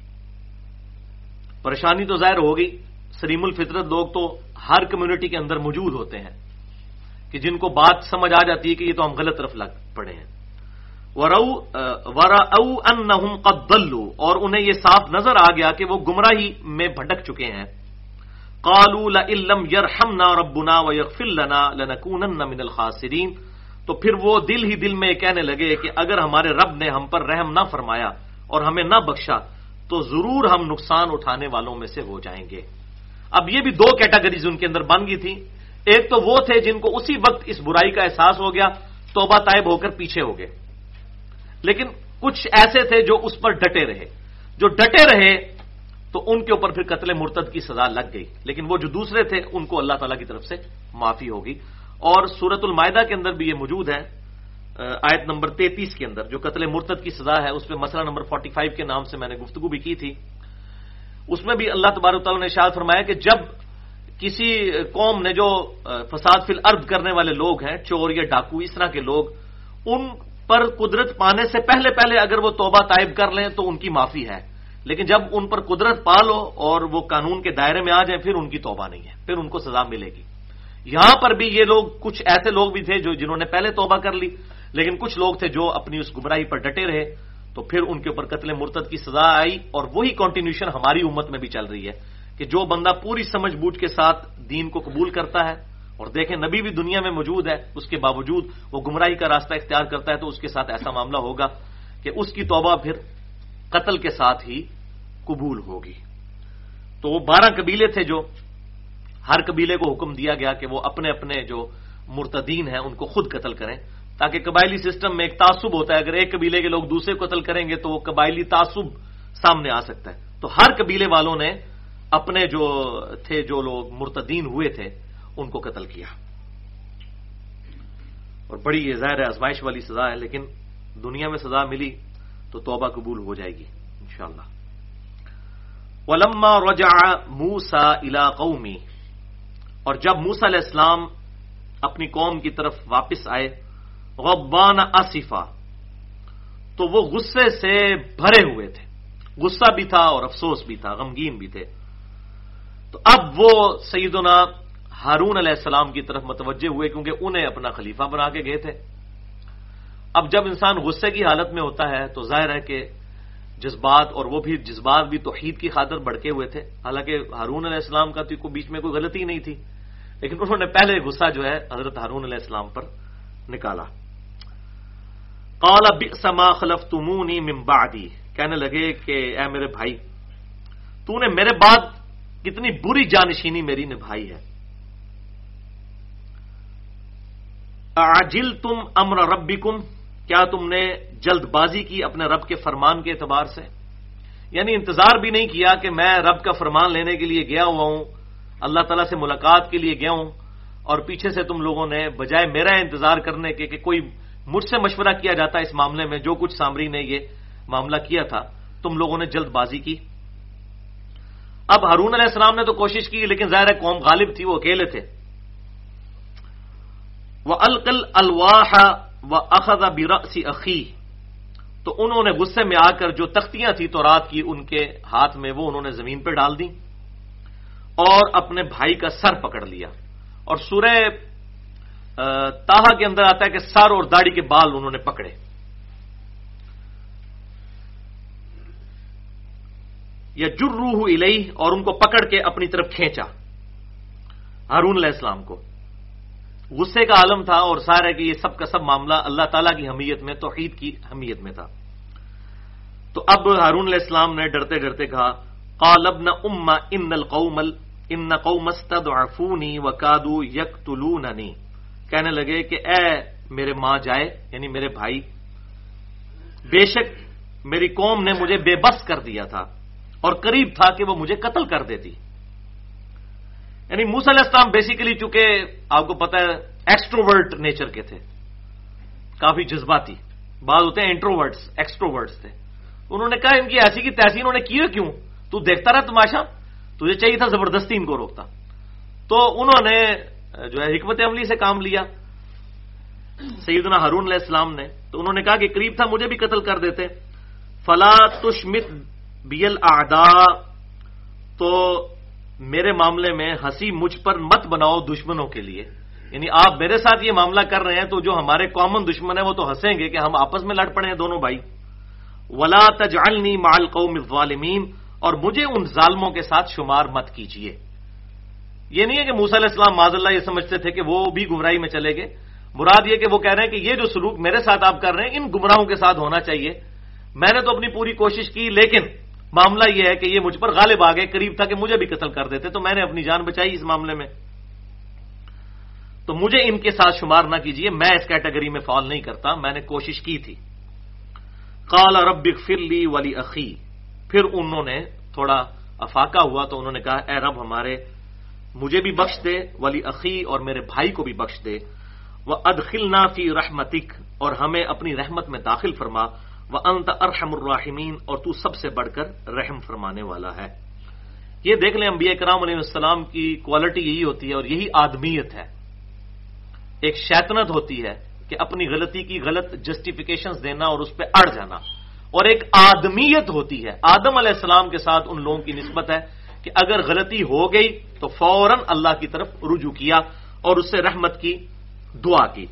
پریشانی تو ظاہر ہو گئی. سلیم الفطرت لوگ تو ہر کمیونٹی کے اندر موجود ہوتے ہیں کہ جن کو بات سمجھ آ جاتی ہے کہ یہ تو ہم غلط طرف لگ پڑے ہیں. وَرَأَوْا أَنَّهُمْ قَدْ ضَلُّوا، اور انہیں یہ صاف نظر آ گیا کہ وہ گمراہی میں بھٹک چکے ہیں. قَالُوا لَئِن لَّمْ يَرْحَمْنَا رَبُّنَا وَيَغْفِرْ لَنَا لَنَكُونَنَّ مِنَ الْخَاسِرِينَ. تو پھر وہ دل ہی دل میں یہ کہنے لگے کہ اگر ہمارے رب نے ہم پر رحم نہ فرمایا اور ہمیں نہ بخشا تو ضرور ہم نقصان اٹھانے والوں میں سے ہو جائیں گے. اب یہ بھی دو کیٹیگریز ان کے اندر بن گئی تھی. ایک تو وہ تھے جن کو اسی وقت اس برائی کا احساس ہو گیا، توبہ طائب ہو کر پیچھے ہو گئے. لیکن کچھ ایسے تھے جو اس پر ڈٹے رہے. جو ڈٹے رہے تو ان کے اوپر پھر قتل مرتد کی سزا لگ گئی. لیکن وہ جو دوسرے تھے ان کو اللہ تعالیٰ کی طرف سے معافی ہوگی. اور سورۃ المائدہ کے اندر بھی یہ موجود ہے، آیت نمبر تینتیس کے اندر جو قتل مرتد کی سزا ہے، اس پہ مسئلہ نمبر پچاس کے نام سے میں نے گفتگو بھی کی تھی. اس میں بھی اللہ تبارک و تعالیٰ نے ارشاد فرمایا کہ جب کسی قوم نے جو فساد فی الارض کرنے والے لوگ ہیں، چور یا ڈاکو اس طرح کے لوگ، ان پر قدرت پانے سے پہلے پہلے اگر وہ توبہ طائب کر لیں تو ان کی معافی ہے. لیکن جب ان پر قدرت پا لو اور وہ قانون کے دائرے میں آ جائیں پھر ان کی توبہ نہیں ہے، پھر ان کو سزا ملے گی. یہاں پر بھی یہ لوگ کچھ ایسے لوگ بھی تھے جو جنہوں نے پہلے توبہ کر لی، لیکن کچھ لوگ تھے جو اپنی اس گمراہی پر ڈٹے رہے، تو پھر ان کے اوپر قتل مرتد کی سزا آئی. اور وہی کنٹینیوشن ہماری امت میں بھی چل رہی ہے کہ جو بندہ پوری سمجھ بوجھ کے ساتھ دین کو قبول کرتا ہے، اور دیکھیں نبی بھی دنیا میں موجود ہے، اس کے باوجود وہ گمراہی کا راستہ اختیار کرتا ہے، تو اس کے ساتھ ایسا معاملہ ہوگا کہ اس کی توبہ پھر قتل کے ساتھ ہی قبول ہوگی. تو وہ بارہ قبیلے تھے جو ہر قبیلے کو حکم دیا گیا کہ وہ اپنے اپنے جو مرتدین ہیں ان کو خود قتل کریں، تاکہ قبائلی سسٹم میں ایک تعصب ہوتا ہے، اگر ایک قبیلے کے لوگ دوسرے کو قتل کریں گے تو وہ قبائلی تعصب سامنے آ سکتا ہے. تو ہر قبیلے والوں نے اپنے جو تھے جو لوگ مرتدین ہوئے تھے ان کو قتل کیا. اور بڑی یہ ظاہر آزمائش والی سزا ہے، لیکن دنیا میں سزا ملی تو توبہ قبول ہو جائے گی انشاءاللہ. وَلَمَّا رَجَعَ مُوسَى إِلَىٰ قَوْمِهِ، اور جب موسیٰ علیہ السلام اپنی قوم کی طرف واپس آئے، غضبان آصفا، تو وہ غصے سے بھرے ہوئے تھے. غصہ بھی تھا اور افسوس بھی تھا، غمگین بھی تھے. تو اب وہ سیدنا ہارون علیہ السلام کی طرف متوجہ ہوئے کیونکہ انہیں اپنا خلیفہ بنا کے گئے تھے. اب جب انسان غصے کی حالت میں ہوتا ہے تو ظاہر ہے کہ جذبات، اور وہ بھی جذبات بھی توحید کی خاطر بڑکے ہوئے تھے. حالانکہ ہارون علیہ السلام کا تو بیچ میں کوئی غلطی نہیں تھی، لیکن انہوں نے پہلے غصہ جو ہے حضرت ہارون علیہ السلام پر نکالا. قال بئس ما خلفتمونی من بعدی، کہنے لگے کہ اے میرے بھائی، تو نے میرے بعد کتنی بری جانشینی میری نبھائی ہے. اعجلتم امر ربکم، کیا تم نے جلد بازی کی اپنے رب کے فرمان کے اعتبار سے؟ یعنی انتظار بھی نہیں کیا کہ میں رب کا فرمان لینے کے لیے گیا ہوا ہوں، اللہ تعالیٰ سے ملاقات کے لیے گیا ہوں، اور پیچھے سے تم لوگوں نے بجائے میرا انتظار کرنے کے کہ کوئی مجھ سے مشورہ کیا جاتا اس معاملے میں، جو کچھ سامری نے یہ معاملہ کیا تھا، تم لوگوں نے جلد بازی کی. اب ہارون علیہ السلام نے تو کوشش کی، لیکن ظاہر قوم غالب تھی، وہ اکیلے تھے. وَأَلْقَ الْأَلْوَاحَ وَأَخَذَ بِرَأْسِ أَخِيهِ، تو انہوں نے غصے میں آ کر جو تختیاں تھی تورات کی ان کے ہاتھ میں، وہ انہوں نے زمین پہ ڈال دیں اور اپنے بھائی کا سر پکڑ لیا. اور سورہ تاہا کے اندر آتا ہے کہ سر اور داڑھی کے بال انہوں نے پکڑے. یا جرّوہ الیہ، اور ان کو پکڑ کے اپنی طرف کھینچا ہارون علیہ السلام کو. غصے کا عالم تھا، اور سارا ہے کہ یہ سب کا سب معاملہ اللہ تعالیٰ کی حمیت میں، توحید کی حمیت میں تھا. تو اب ہارون علیہ السلام نے ڈرتے ڈرتے کہا، قال ابن ام ان القوم ان قوم استضعفونی وکادوا یقتلوننی، کہنے لگے کہ اے میرے ماں جائے، یعنی میرے بھائی، بے شک میری قوم نے مجھے بے بس کر دیا تھا اور قریب تھا کہ وہ مجھے قتل کر دیتی. یعنی موسیٰ علیہ السلام بیسیکلی چونکہ آپ کو پتا ہے ایکسٹروورٹ نیچر کے تھے، کافی جذباتی، بعض ہوتے ہیں انٹروورٹس، ایکسٹروورٹس تھے. انہوں نے کہا ان کی ایسی کی تیسی انہوں نے کی کیوں، تو دیکھتا رہا تماشا، تجھے چاہیے تھا زبردستی ان کو روکتا. تو انہوں نے جو ہے حکمت عملی سے کام لیا سیدنا ہارون علیہ السلام نے. تو انہوں نے کہا کہ قریب تھا مجھے بھی قتل کر دیتے. فلا تشمت بیل اعداء، تو میرے معاملے میں ہنسی مجھ پر مت بناؤ دشمنوں کے لیے. یعنی آپ میرے ساتھ یہ معاملہ کر رہے ہیں تو جو ہمارے کامن دشمن ہیں وہ تو ہنسیں گے کہ ہم آپس میں لڑ پڑے ہیں دونوں بھائی. ولا تجعلنی مع القوم الظالمین، اور مجھے ان ظالموں کے ساتھ شمار مت کیجیے. یہ نہیں ہے کہ موسیٰ علیہ السلام معاذ اللہ یہ سمجھتے تھے کہ وہ بھی گمراہی میں چلے گئے. مراد یہ کہ وہ کہہ رہے ہیں کہ یہ جو سلوک میرے ساتھ آپ کر رہے ہیں ان گمراہوں کے ساتھ ہونا چاہیے. میں نے تو اپنی پوری کوشش کی، لیکن معاملہ یہ ہے کہ یہ مجھ پر غالب آ گئے، قریب تھا کہ مجھے بھی قتل کر دیتے، تو میں نے اپنی جان بچائی اس معاملے میں. تو مجھے ان کے ساتھ شمار نہ کیجیے، میں اس کیٹیگری میں فال نہیں کرتا، میں نے کوشش کی تھی. قال رب اغفر لی ولی اخی، پھر انہوں نے تھوڑا افاقہ ہوا تو انہوں نے کہا اے رب ہمارے مجھے بھی بخش دے، ولی اخی اور میرے بھائی کو بھی بخش دے، وادخلنا فی رحمتک اور ہمیں اپنی رحمت میں داخل فرما، وانت ارحم الراحمین اور تو سب سے بڑھ کر رحم فرمانے والا ہے. یہ دیکھ لیں انبیاء کرام علیہ السلام کی کوالٹی یہی ہوتی ہے اور یہی آدمیت ہے. ایک شیطنت ہوتی ہے کہ اپنی غلطی کی غلط جسٹیفیکیشنز دینا اور اس پہ اڑ جانا، اور ایک آدمیت ہوتی ہے. آدم علیہ السلام کے ساتھ ان لوگوں کی نسبت ہے کہ اگر غلطی ہو گئی تو فوراً اللہ کی طرف رجوع کیا اور اس سے رحمت کی دعا کی.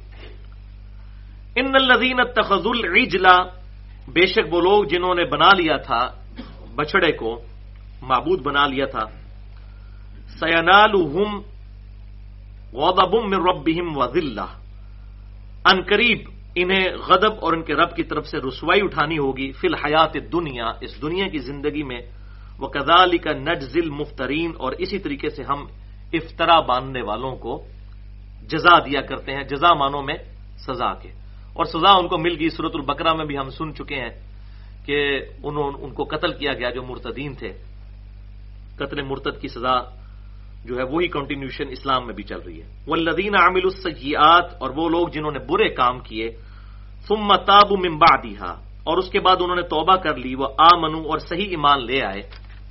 ان الذین اتخذوا العجل، بے شک وہ لوگ جنہوں نے بنا لیا تھا بچڑے کو معبود بنا لیا تھا، سینالہم غضب من ربہم وذلہ، ان قریب انہیں غضب اور ان کے رب کی طرف سے رسوائی اٹھانی ہوگی فی الحیات الدنیا، اس دنیا کی زندگی میں. وکذالک نجزی المفترین، اور اسی طریقے سے ہم افطرا باندھنے والوں کو جزا دیا کرتے ہیں، جزا مانوں میں سزا کے، اور سزا ان کو مل گئی. سورۃ البقرہ میں بھی ہم سن چکے ہیں کہ انہوں ان کو قتل کیا گیا جو مرتدین تھے. قتل مرتد کی سزا جو ہے وہی کنٹینیوشن اسلام میں بھی چل رہی ہے. والذین عملوا السیئات، اور وہ لوگ جنہوں نے برے کام کیے، ثم تابوا من بعدها، اور اس کے بعد انہوں نے توبہ کر لی، وہ آمنوا اور صحیح ایمان لے آئے.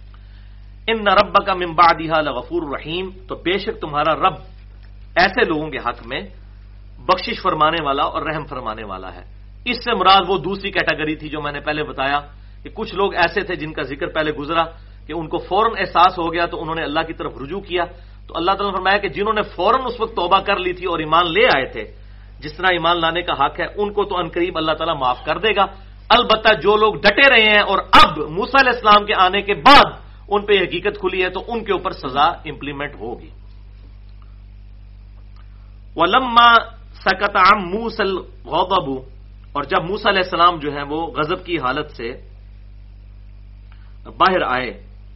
ان ربک من بعدها لغفور رحیم، تو بے شک تمہارا رب ایسے لوگوں کے حق میں بخشش فرمانے والا اور رحم فرمانے والا ہے. اس سے مراد وہ دوسری کیٹیگری تھی جو میں نے پہلے بتایا کہ کچھ لوگ ایسے تھے جن کا ذکر پہلے گزرا کہ ان کو فوراً احساس ہو گیا تو انہوں نے اللہ کی طرف رجوع کیا. تو اللہ تعالیٰ نے فرمایا کہ جنہوں نے فوراً اس وقت توبہ کر لی تھی اور ایمان لے آئے تھے، جس طرح ایمان لانے کا حق ہے، ان کو تو عنقریب اللہ تعالیٰ معاف کر دے گا. البتہ جو لوگ ڈٹے رہے ہیں اور اب موسیٰ علیہ السلام کے آنے کے بعد ان پہ حقیقت کھلی ہے تو ان کے اوپر سزا امپلیمنٹ ہوگی. وَلَمَّا سَكَتَ عَن مُوسَى الْغَضَبُ، اور جب موسیٰ علیہ السلام جو ہیں وہ غضب کی حالت سے باہر آئے،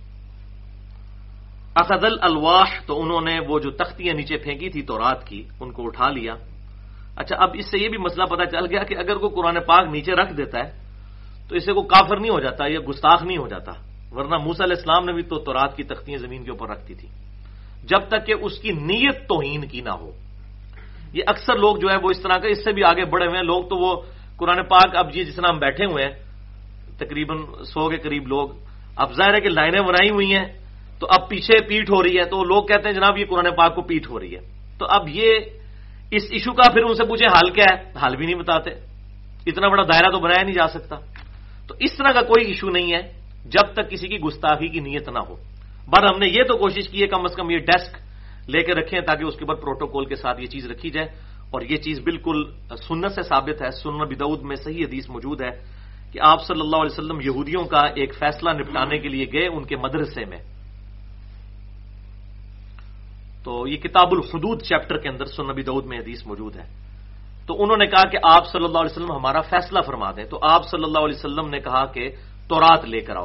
اخذ الالواح، تو انہوں نے وہ جو تختیاں نیچے پھینکی تھی تورات کی ان کو اٹھا لیا. اچھا، اب اس سے یہ بھی مسئلہ پتہ چل گیا کہ اگر کوئی قرآن پاک نیچے رکھ دیتا ہے تو اس سے کوئی کافر نہیں ہو جاتا یا گستاخ نہیں ہو جاتا، ورنہ موسیٰ علیہ السلام نے بھی تو تورات کی تختیاں زمین کے اوپر رکھتی تھی جب تک کہ اس کی نیت توہین کی نہ ہو. یہ اکثر لوگ جو ہے وہ اس طرح کا، اس سے بھی آگے بڑھے ہوئے ہیں لوگ، تو وہ قرآن پاک اب یہ جس طرح ہم بیٹھے ہوئے ہیں تقریباً سو کے قریب لوگ، اب ظاہر ہے کہ لائنیں بنائی ہوئی ہیں تو اب پیچھے پیٹ ہو رہی ہے، تو لوگ کہتے ہیں جناب یہ قرآن پاک کو پیٹ ہو رہی ہے. تو اب یہ اس ایشو کا پھر ان سے پوچھیں حل کیا ہے، حل بھی نہیں بتاتے، اتنا بڑا دائرہ تو بنایا نہیں جا سکتا. تو اس طرح کا کوئی ایشو نہیں ہے جب تک کسی کی گستاخی کی نیت نہ ہو. بر ہم نے یہ تو کوشش کی ہے کم از کم یہ ڈیسک لے کے رکھیں تاکہ اس کے اوپر پروٹوکول کے ساتھ یہ چیز رکھی جائے، اور یہ چیز بالکل سنت سے ثابت ہے. سنن ابی داؤد میں صحیح حدیث موجود ہے کہ آپ صلی اللہ علیہ وسلم یہودیوں کا ایک فیصلہ نپٹانے کے لیے گئے ان کے مدرسے میں. تو یہ کتاب الحدود چیپٹر کے اندر سنن ابی داؤد میں حدیث موجود ہے. تو انہوں نے کہا کہ آپ صلی اللہ علیہ وسلم ہمارا فیصلہ فرما دیں. تو آپ صلی اللہ علیہ وسلم نے کہا کہ تورات لے کر آؤ.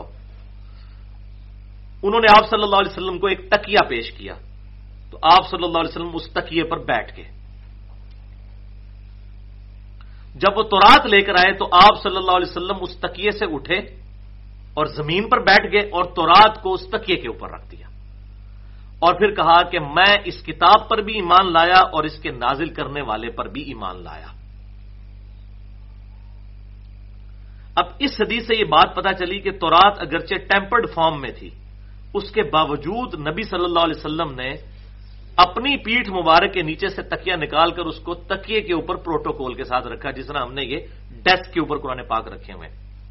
انہوں نے آپ صلی اللہ علیہ وسلم کو ایک تکیہ پیش کیا، تو آپ صلی اللہ علیہ وسلم اس تکیے پر بیٹھ گئے. جب وہ تورات لے کر آئے تو آپ صلی اللہ علیہ وسلم اس تکیے سے اٹھے اور زمین پر بیٹھ گئے اور تورات کو اس تکیے کے اوپر رکھ دیا، اور پھر کہا کہ میں اس کتاب پر بھی ایمان لایا اور اس کے نازل کرنے والے پر بھی ایمان لایا. اب اس حدیث سے یہ بات پتہ چلی کہ تورات اگرچہ ٹیمپرڈ فارم میں تھی، اس کے باوجود نبی صلی اللہ علیہ وسلم نے اپنی پیٹھ مبارک کے نیچے سے تکیہ نکال کر اس کو تکیے کے اوپر پروٹوکول کے ساتھ رکھا، جس طرح ہم نے یہ ڈیسک کے اوپر قرآن پاک رکھے ہوئے.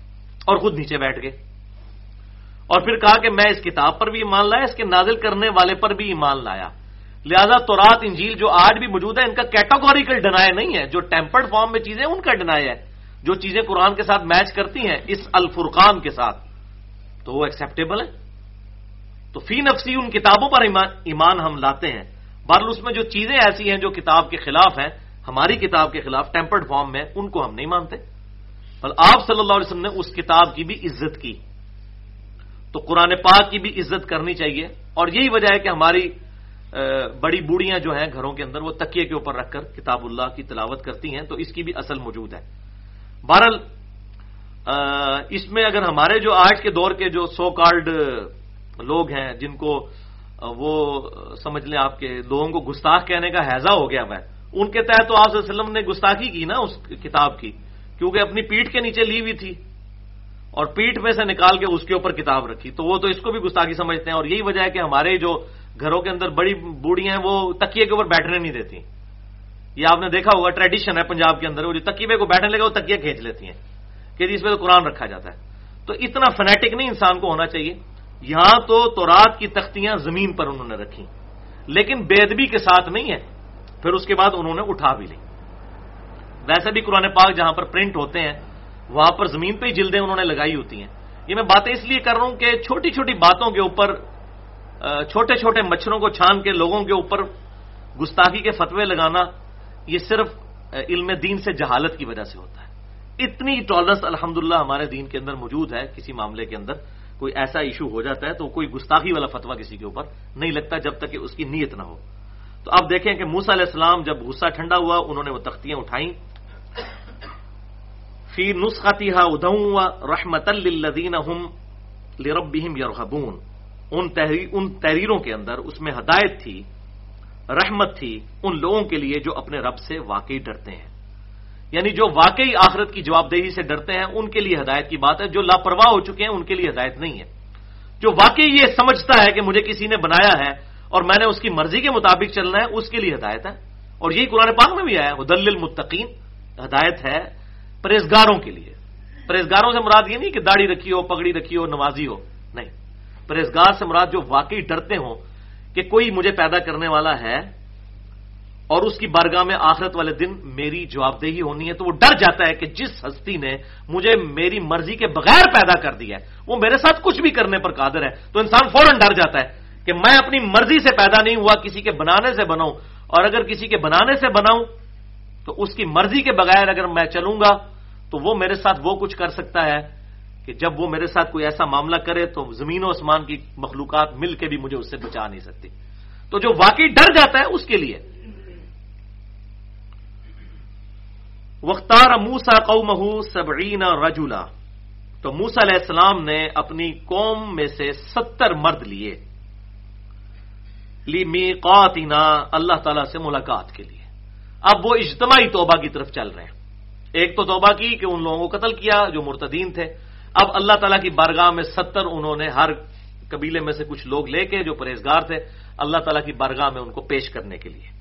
اور خود نیچے بیٹھ گئے، اور پھر کہا کہ میں اس کتاب پر بھی ایمان لایا، اس کے نازل کرنے والے پر بھی ایمان لایا۔ لہذا تورات انجیل جو آج بھی موجود ہے ان کا کیٹاگوریکل ڈینائی نہیں ہے، جو ٹیمپرڈ فارم میں چیزیں ان کا ڈینائی ہے، جو چیزیں قرآن کے ساتھ میچ کرتی ہیں اس الفرقان کے ساتھ تو وہ ایکسیپٹیبل ہے۔ تو فی نفسی ان کتابوں پر ایمان, ایمان ہم لاتے ہیں، بہرحال اس میں جو چیزیں ایسی ہیں جو کتاب کے خلاف ہیں، ہماری کتاب کے خلاف ٹیمپرڈ فارم میں، ان کو ہم نہیں مانتے۔ بل آپ صلی اللہ علیہ وسلم نے اس کتاب کی بھی عزت کی، تو قرآن پاک کی بھی عزت کرنی چاہیے، اور یہی وجہ ہے کہ ہماری بڑی بوڑھیاں جو ہیں گھروں کے اندر وہ تکیے کے اوپر رکھ کر کتاب اللہ کی تلاوت کرتی ہیں، تو اس کی بھی اصل موجود ہے۔ بہرحال اس میں اگر ہمارے جو آج کے دور کے جو سو کالڈ لوگ ہیں، جن کو وہ سمجھ لیں آپ کے لوگوں کو گستاخ کہنے کا ہیضہ ہو گیا ہے، ان کے تحت تو آپ صلی اللہ علیہ وسلم نے گستاخی کی نا اس کتاب کی، کیونکہ اپنی پیٹھ کے نیچے لی ہوئی تھی اور پیٹھ میں سے نکال کے اس کے اوپر کتاب رکھی، تو وہ تو اس کو بھی گستاخی سمجھتے ہیں۔ اور یہی وجہ ہے کہ ہمارے جو گھروں کے اندر بڑی بوڑھی ہیں وہ تکیے کے اوپر بیٹھنے نہیں دیتی۔ یہ آپ نے دیکھا ہوگا، ٹریڈیشن ہے پنجاب کے اندر، وہ جو تکیے کو بیٹھنے لگے وہ تکیے کھینچ لیتی ہیں کہ اس پہ تو قرآن رکھا جاتا ہے۔ تو اتنا فنیٹک نہیں انسان کو ہونا چاہیے۔ یہاں تو تورات کی تختیاں زمین پر انہوں نے رکھی، لیکن بے ادبی کے ساتھ نہیں ہے، پھر اس کے بعد انہوں نے اٹھا بھی لی۔ ویسے بھی قرآن پاک جہاں پر پرنٹ ہوتے ہیں وہاں پر زمین پہ ہی جلدیں انہوں نے لگائی ہوتی ہیں۔ یہ میں باتیں اس لیے کر رہا ہوں کہ چھوٹی چھوٹی باتوں کے اوپر، چھوٹے چھوٹے مچھروں کو چھان کے لوگوں کے اوپر گستاخی کے فتوے لگانا، یہ صرف علم دین سے جہالت کی وجہ سے ہوتا ہے۔ اتنی ٹالرنس الحمدللہ ہمارے دین کے اندر موجود ہے، کسی معاملے کے اندر کوئی ایسا ایشو ہو جاتا ہے تو کوئی گستاخی والا فتویٰ کسی کے اوپر نہیں لگتا جب تک کہ اس کی نیت نہ ہو۔ تو اب دیکھیں کہ موسیٰ علیہ السلام جب غصہ ٹھنڈا ہوا، انہوں نے وہ تختیاں اٹھائیں، فی نسختھا ہدی و رحمۃ للذین هم لربهم یرغبون، ان تحریر ان تحریروں کے اندر اس میں ہدایت تھی، رحمت تھی ان لوگوں کے لیے جو اپنے رب سے واقعی ڈرتے ہیں، یعنی جو واقعی آخرت کی جواب دہی سے ڈرتے ہیں ان کے لیے ہدایت کی بات ہے۔ جو لاپرواہ ہو چکے ہیں ان کے لیے ہدایت نہیں ہے۔ جو واقعی یہ سمجھتا ہے کہ مجھے کسی نے بنایا ہے اور میں نے اس کی مرضی کے مطابق چلنا ہے، اس کے لیے ہدایت ہے۔ اور یہی قرآن پاک میں بھی آیا ہے، ہدی للمتقین، ہدایت ہے پرہیزگاروں کے لیے۔ پرہیزگاروں سے مراد یہ نہیں کہ داڑھی رکھی ہو، پگڑی رکھی ہو، نمازی ہو، نہیں، پرہیزگار سے مراد جو واقعی ڈرتے ہوں کہ کوئی مجھے پیدا کرنے والا ہے اور اس کی بارگاہ میں آخرت والے دن میری جواب دہی ہونی ہے، تو وہ ڈر جاتا ہے کہ جس ہستی نے مجھے میری مرضی کے بغیر پیدا کر دیا ہے وہ میرے ساتھ کچھ بھی کرنے پر قادر ہے۔ تو انسان فوراً ڈر جاتا ہے کہ میں اپنی مرضی سے پیدا نہیں ہوا، کسی کے بنانے سے بناؤں، اور اگر کسی کے بنانے سے بناؤں تو اس کی مرضی کے بغیر اگر میں چلوں گا تو وہ میرے ساتھ وہ کچھ کر سکتا ہے کہ جب وہ میرے ساتھ کوئی ایسا معاملہ کرے تو زمین و آسمان کی مخلوقات مل کے بھی مجھے اس سے بچا نہیں سکتی۔ تو جو واقعی ڈر جاتا ہے اس کے لیے۔ وختار موسیٰ قومہ سبعین رجلا، تو موسیٰ علیہ السلام نے اپنی قوم میں سے ستر مرد لیے، لمیقاتنا، اللہ تعالیٰ سے ملاقات کے لیے۔ اب وہ اجتماعی توبہ کی طرف چل رہے ہیں۔ ایک تو توبہ کی کہ ان لوگوں کو قتل کیا جو مرتدین تھے، اب اللہ تعالیٰ کی بارگاہ میں ستر انہوں نے ہر قبیلے میں سے کچھ لوگ لے کے جو پرہیزگار تھے اللہ تعالیٰ کی بارگاہ میں ان کو پیش کرنے کے لیے۔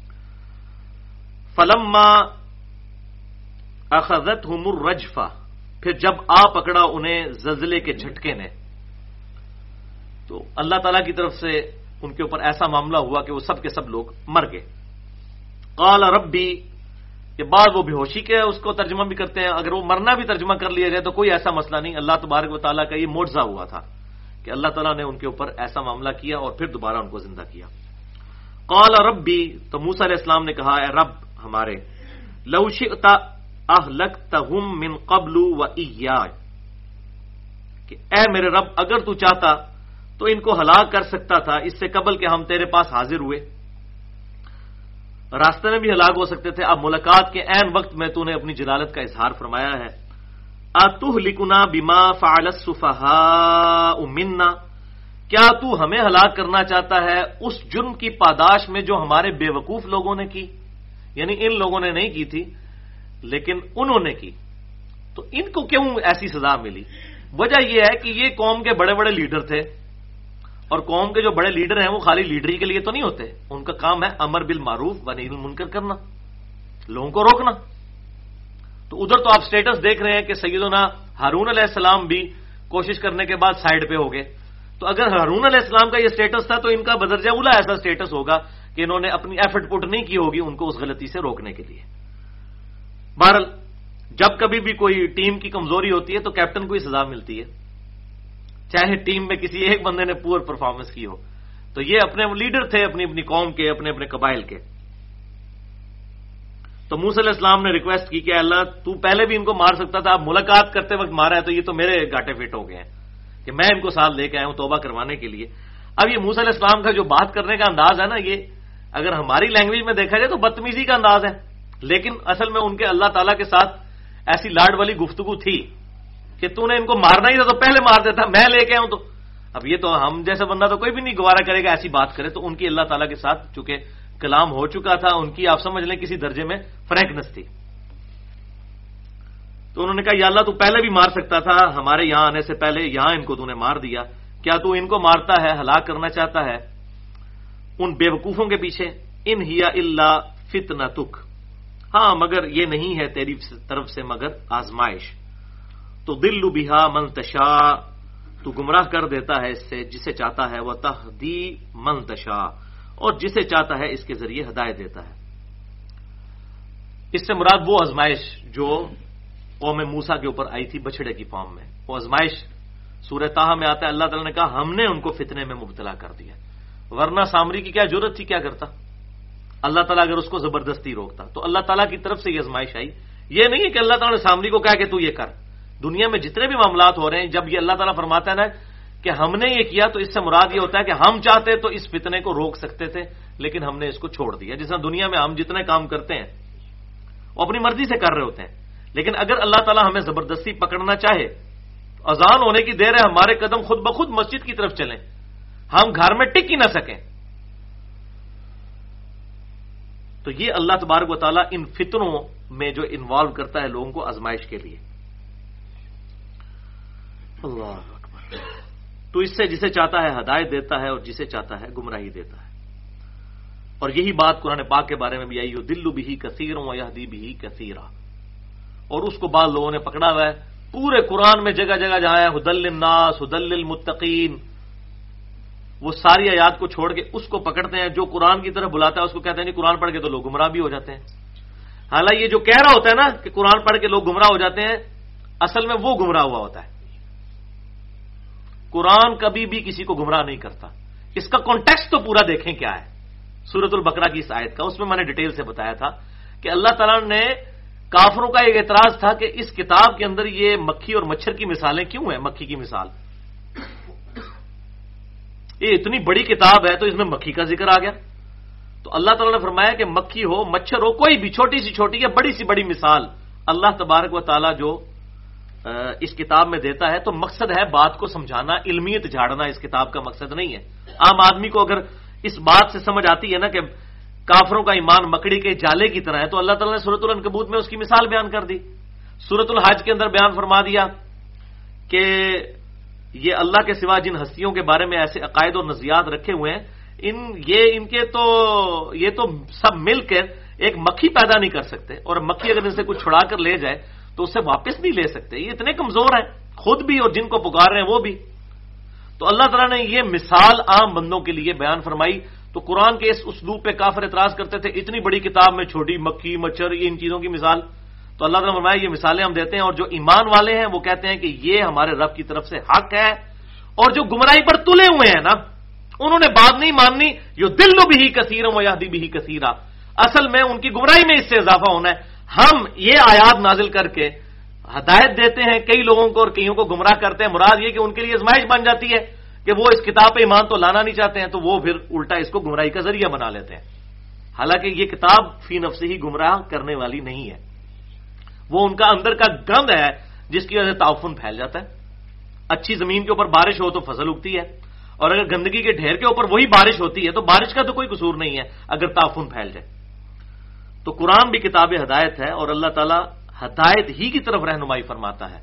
فلما اخذتهم الرجفہ، پھر جب آ پکڑا انہیں زلزلے کے جھٹکے نے، تو اللہ تعالیٰ کی طرف سے ان کے اوپر ایسا معاملہ ہوا کہ وہ سب کے سب لوگ مر گئے۔ قال ربی، کہ بعد وہ بے ہوشی کے اس کو ترجمہ بھی کرتے ہیں، اگر وہ مرنا بھی ترجمہ کر لیا جائے تو کوئی ایسا مسئلہ نہیں، اللہ تبارک و تعالیٰ کا یہ معجزہ ہوا تھا کہ اللہ تعالیٰ نے ان کے اوپر ایسا معاملہ کیا اور پھر دوبارہ ان کو زندہ کیا۔ قال ربی، تو موسیٰ علیہ السلام نے کہا، اے رب ہمارے، لو شئت اہلکتہم من قبل و ایای، کہ اے میرے رب اگر تو چاہتا تو ان کو ہلاک کر سکتا تھا اس سے قبل کہ ہم تیرے پاس حاضر ہوئے، راستے میں بھی ہلاک ہو سکتے تھے۔ اب ملاقات کے عین وقت میں تو نے اپنی جلالت کا اظہار فرمایا ہے۔ اتہلکنا بما فعل السفہاء منا، کیا تو ہمیں ہلاک کرنا چاہتا ہے اس جرم کی پاداش میں جو ہمارے بے وقوف لوگوں نے کی، یعنی ان لوگوں نے نہیں کی تھی لیکن انہوں نے کی، تو ان کو کیوں ایسی سزا ملی؟ وجہ یہ ہے کہ یہ قوم کے بڑے بڑے لیڈر تھے، اور قوم کے جو بڑے لیڈر ہیں وہ خالی لیڈری کے لیے تو نہیں ہوتے، ان کا کام ہے امر بالمعروف و نہی عن المنکر کرنا، لوگوں کو روکنا۔ تو ادھر تو آپ سٹیٹس دیکھ رہے ہیں کہ سیدنا ہارون علیہ السلام بھی کوشش کرنے کے بعد سائڈ پہ ہو گئے. تو اگر ہارون علیہ السلام کا یہ سٹیٹس تھا تو ان کا بدرجہ اولا ایسا سٹیٹس ہوگا کہ انہوں نے اپنی ایفرٹ پٹ نہیں کی ہوگی ان کو اس غلطی سے روکنے کے لیے. بہرحال جب کبھی بھی کوئی ٹیم کی کمزوری ہوتی ہے تو کیپٹن کو ہی سزا ملتی ہے، چاہے ٹیم میں کسی ایک بندے نے پور پرفارمنس کی ہو. تو یہ اپنے لیڈر تھے اپنی اپنی قوم کے، اپنے اپنے قبائل کے. تو موسیٰ علیہ السلام نے ریکویسٹ کی کہ اللہ تو پہلے بھی ان کو مار سکتا تھا، اب ملاقات کرتے وقت مارا ہے تو یہ تو میرے گاٹے فٹ ہو گئے ہیں کہ میں ان کو ساتھ لے کے آیا ہوں توبہ کروانے کے لیے. اب یہ موسیٰ علیہ السلام کا جو بات کرنے کا انداز ہے نا، یہ اگر ہماری لینگویج میں دیکھا جائے تو بدتمیزی کا انداز ہے، لیکن اصل میں ان کے اللہ تعالیٰ کے ساتھ ایسی لاڈ والی گفتگو تھی کہ تو نے ان کو مارنا ہی تھا تو پہلے مار دیتا، میں لے کے آؤں. تو اب یہ تو ہم جیسا بندہ تو کوئی بھی نہیں گوارا کرے گا ایسی بات کرے. تو ان کی اللہ تعالیٰ کے ساتھ چونکہ کلام ہو چکا تھا، ان کی آپ سمجھ لیں کسی درجے میں فرینکنس تھی. تو انہوں نے کہا یا اللہ تو پہلے بھی مار سکتا تھا، ہمارے یہاں آنے سے پہلے یہاں ان کو تو نے مار دیا، کیا تو ان کو مارتا ہے، ہلاک کرنا چاہتا ہے ان بے وقوفوں کے پیچھے؟ ان ہیا الا فتنتک، ہاں مگر یہ نہیں ہے تیری طرف سے مگر آزمائش. تو دل بہا من تشاء، تو گمراہ کر دیتا ہے اس سے جسے چاہتا ہے، وہ تہدی من تشاء، اور جسے چاہتا ہے اس کے ذریعے ہدایت دیتا ہے. اس سے مراد وہ آزمائش جو قوم موسیٰ کے اوپر آئی تھی بچڑے کی فارم میں، وہ آزمائش سورہ طٰہٰ میں آتا ہے اللہ تعالیٰ نے کہا ہم نے ان کو فتنے میں مبتلا کر دیا، ورنہ سامری کی کیا ضرورت تھی، کیا کرتا اللہ تعالیٰ اگر اس کو زبردستی روکتا. تو اللہ تعالیٰ کی طرف سے یہ آزمائش آئی. یہ نہیں ہے کہ اللہ تعالیٰ نے سامری کو کہا کہ تو یہ کر. دنیا میں جتنے بھی معاملات ہو رہے ہیں جب یہ اللہ تعالیٰ فرماتا ہے نا کہ ہم نے یہ کیا، تو اس سے مراد یہ ہوتا ہے کہ ہم چاہتے تو اس فتنے کو روک سکتے تھے لیکن ہم نے اس کو چھوڑ دیا. جس طرح دنیا میں ہم جتنے کام کرتے ہیں وہ اپنی مرضی سے کر رہے ہوتے ہیں، لیکن اگر اللہ تعالیٰ ہمیں زبردستی پکڑنا چاہے، اذان ہونے کی دیر ہے، ہمارے قدم خود بخود مسجد کی طرف چلیں، ہم گھر میں ٹک ہی نہ سکیں، تو یہ اللہ تبارک و تعالیٰ ان فتنوں میں جو انوالو کرتا ہے لوگوں کو آزمائش کے لیے. اللہ اکبر. تو اس سے جسے چاہتا ہے ہدایت دیتا ہے اور جسے چاہتا ہے گمراہی دیتا ہے. اور یہی بات قرآن پاک کے بارے میں بھی آئی، دل بھی کثیروں یہدی بھی کثیرا، اور اس کو بعض لوگوں نے پکڑا ہوا ہے. پورے قرآن میں جگہ جگہ جہاں ہے ہدل للناس ہدل للمتقین، وہ ساری آیات کو چھوڑ کے اس کو پکڑتے ہیں جو قرآن کی طرف بلاتا ہے، اس کو کہتے ہیں جی قرآن پڑھ کے تو لوگ گمراہ بھی ہو جاتے ہیں. حالانکہ یہ جو کہہ رہا ہوتا ہے نا کہ قرآن پڑھ کے لوگ گمراہ ہو جاتے ہیں، اصل میں وہ گمراہ ہوا ہوتا ہے. قرآن کبھی بھی کسی کو گمراہ نہیں کرتا. اس کا کانٹیکسٹ تو پورا دیکھیں کیا ہے سورۃ البقرہ کی اس آیت کا. اس میں میں نے ڈیٹیل سے بتایا تھا کہ اللہ تعالیٰ نے کافروں کا ایک اعتراض تھا کہ اس کتاب کے اندر یہ مکھی اور مچھر کی مثالیں کیوں ہیں. مکھی کی مثال، یہ اتنی بڑی کتاب ہے تو اس میں مکھی کا ذکر آ گیا. تو اللہ تعالیٰ نے فرمایا کہ مکھی ہو مچھر ہو کوئی بھی چھوٹی سی چھوٹی یا بڑی سی بڑی مثال اللہ تبارک و تعالیٰ جو اس کتاب میں دیتا ہے تو مقصد ہے بات کو سمجھانا، علمیت جھاڑنا اس کتاب کا مقصد نہیں ہے. عام آدمی کو اگر اس بات سے سمجھ آتی ہے نا کہ کافروں کا ایمان مکڑی کے جالے کی طرح ہے، تو اللہ تعالیٰ نے سورۃ العنکبوت میں اس کی مثال بیان کر دی. سورۃ الحج کے اندر بیان فرما دیا کہ یہ اللہ کے سوا جن ہستیوں کے بارے میں ایسے عقائد اور نظریات رکھے ہوئے ہیں، ان یہ ان کے تو یہ تو سب مل کر ایک مکھی پیدا نہیں کر سکتے، اور مکھی اگر ان سے کچھ چھڑا کر لے جائے تو اسے واپس نہیں لے سکتے. یہ اتنے کمزور ہیں خود بھی اور جن کو پکار رہے ہیں وہ بھی. تو اللہ تعالیٰ نے یہ مثال عام بندوں کے لیے بیان فرمائی. تو قرآن کے اس اسلوب پہ کافر اعتراض کرتے تھے، اتنی بڑی کتاب میں چھوٹی مکھی مچھر ان چیزوں کی مثال. تو اللہ تعالیٰ نے فرمایا یہ مثالیں ہم دیتے ہیں، اور جو ایمان والے ہیں وہ کہتے ہیں کہ یہ ہمارے رب کی طرف سے حق ہے. اور جو گمراہی پر تلے ہوئے ہیں نا، انہوں نے بات نہیں ماننی. جو دل بھی کثیرا و یہدی بھی کثیرا، اصل میں ان کی گمراہی میں اس سے اضافہ ہونا ہے. ہم یہ آیات نازل کر کے ہدایت دیتے ہیں کئی لوگوں کو اور کئیوں کو گمراہ کرتے ہیں. مراد یہ کہ ان کے لیے آزمائش بن جاتی ہے کہ وہ اس کتاب پہ ایمان تو لانا نہیں چاہتے ہیں، تو وہ پھر الٹا اس کو گمراہی کا ذریعہ بنا لیتے ہیں. حالانکہ یہ کتاب فی نفس ہی گمراہ کرنے والی نہیں ہے، وہ ان کا اندر کا گند ہے جس کی وجہ سے تعفن پھیل جاتا ہے. اچھی زمین کے اوپر بارش ہو تو فصل اگتی ہے، اور اگر گندگی کے ڈھیر کے اوپر وہی بارش ہوتی ہے تو بارش کا تو کوئی قصور نہیں ہے اگر تعفن پھیل جائے. تو قرآن بھی کتاب ہدایت ہے، اور اللہ تعالیٰ ہدایت ہی کی طرف رہنمائی فرماتا ہے.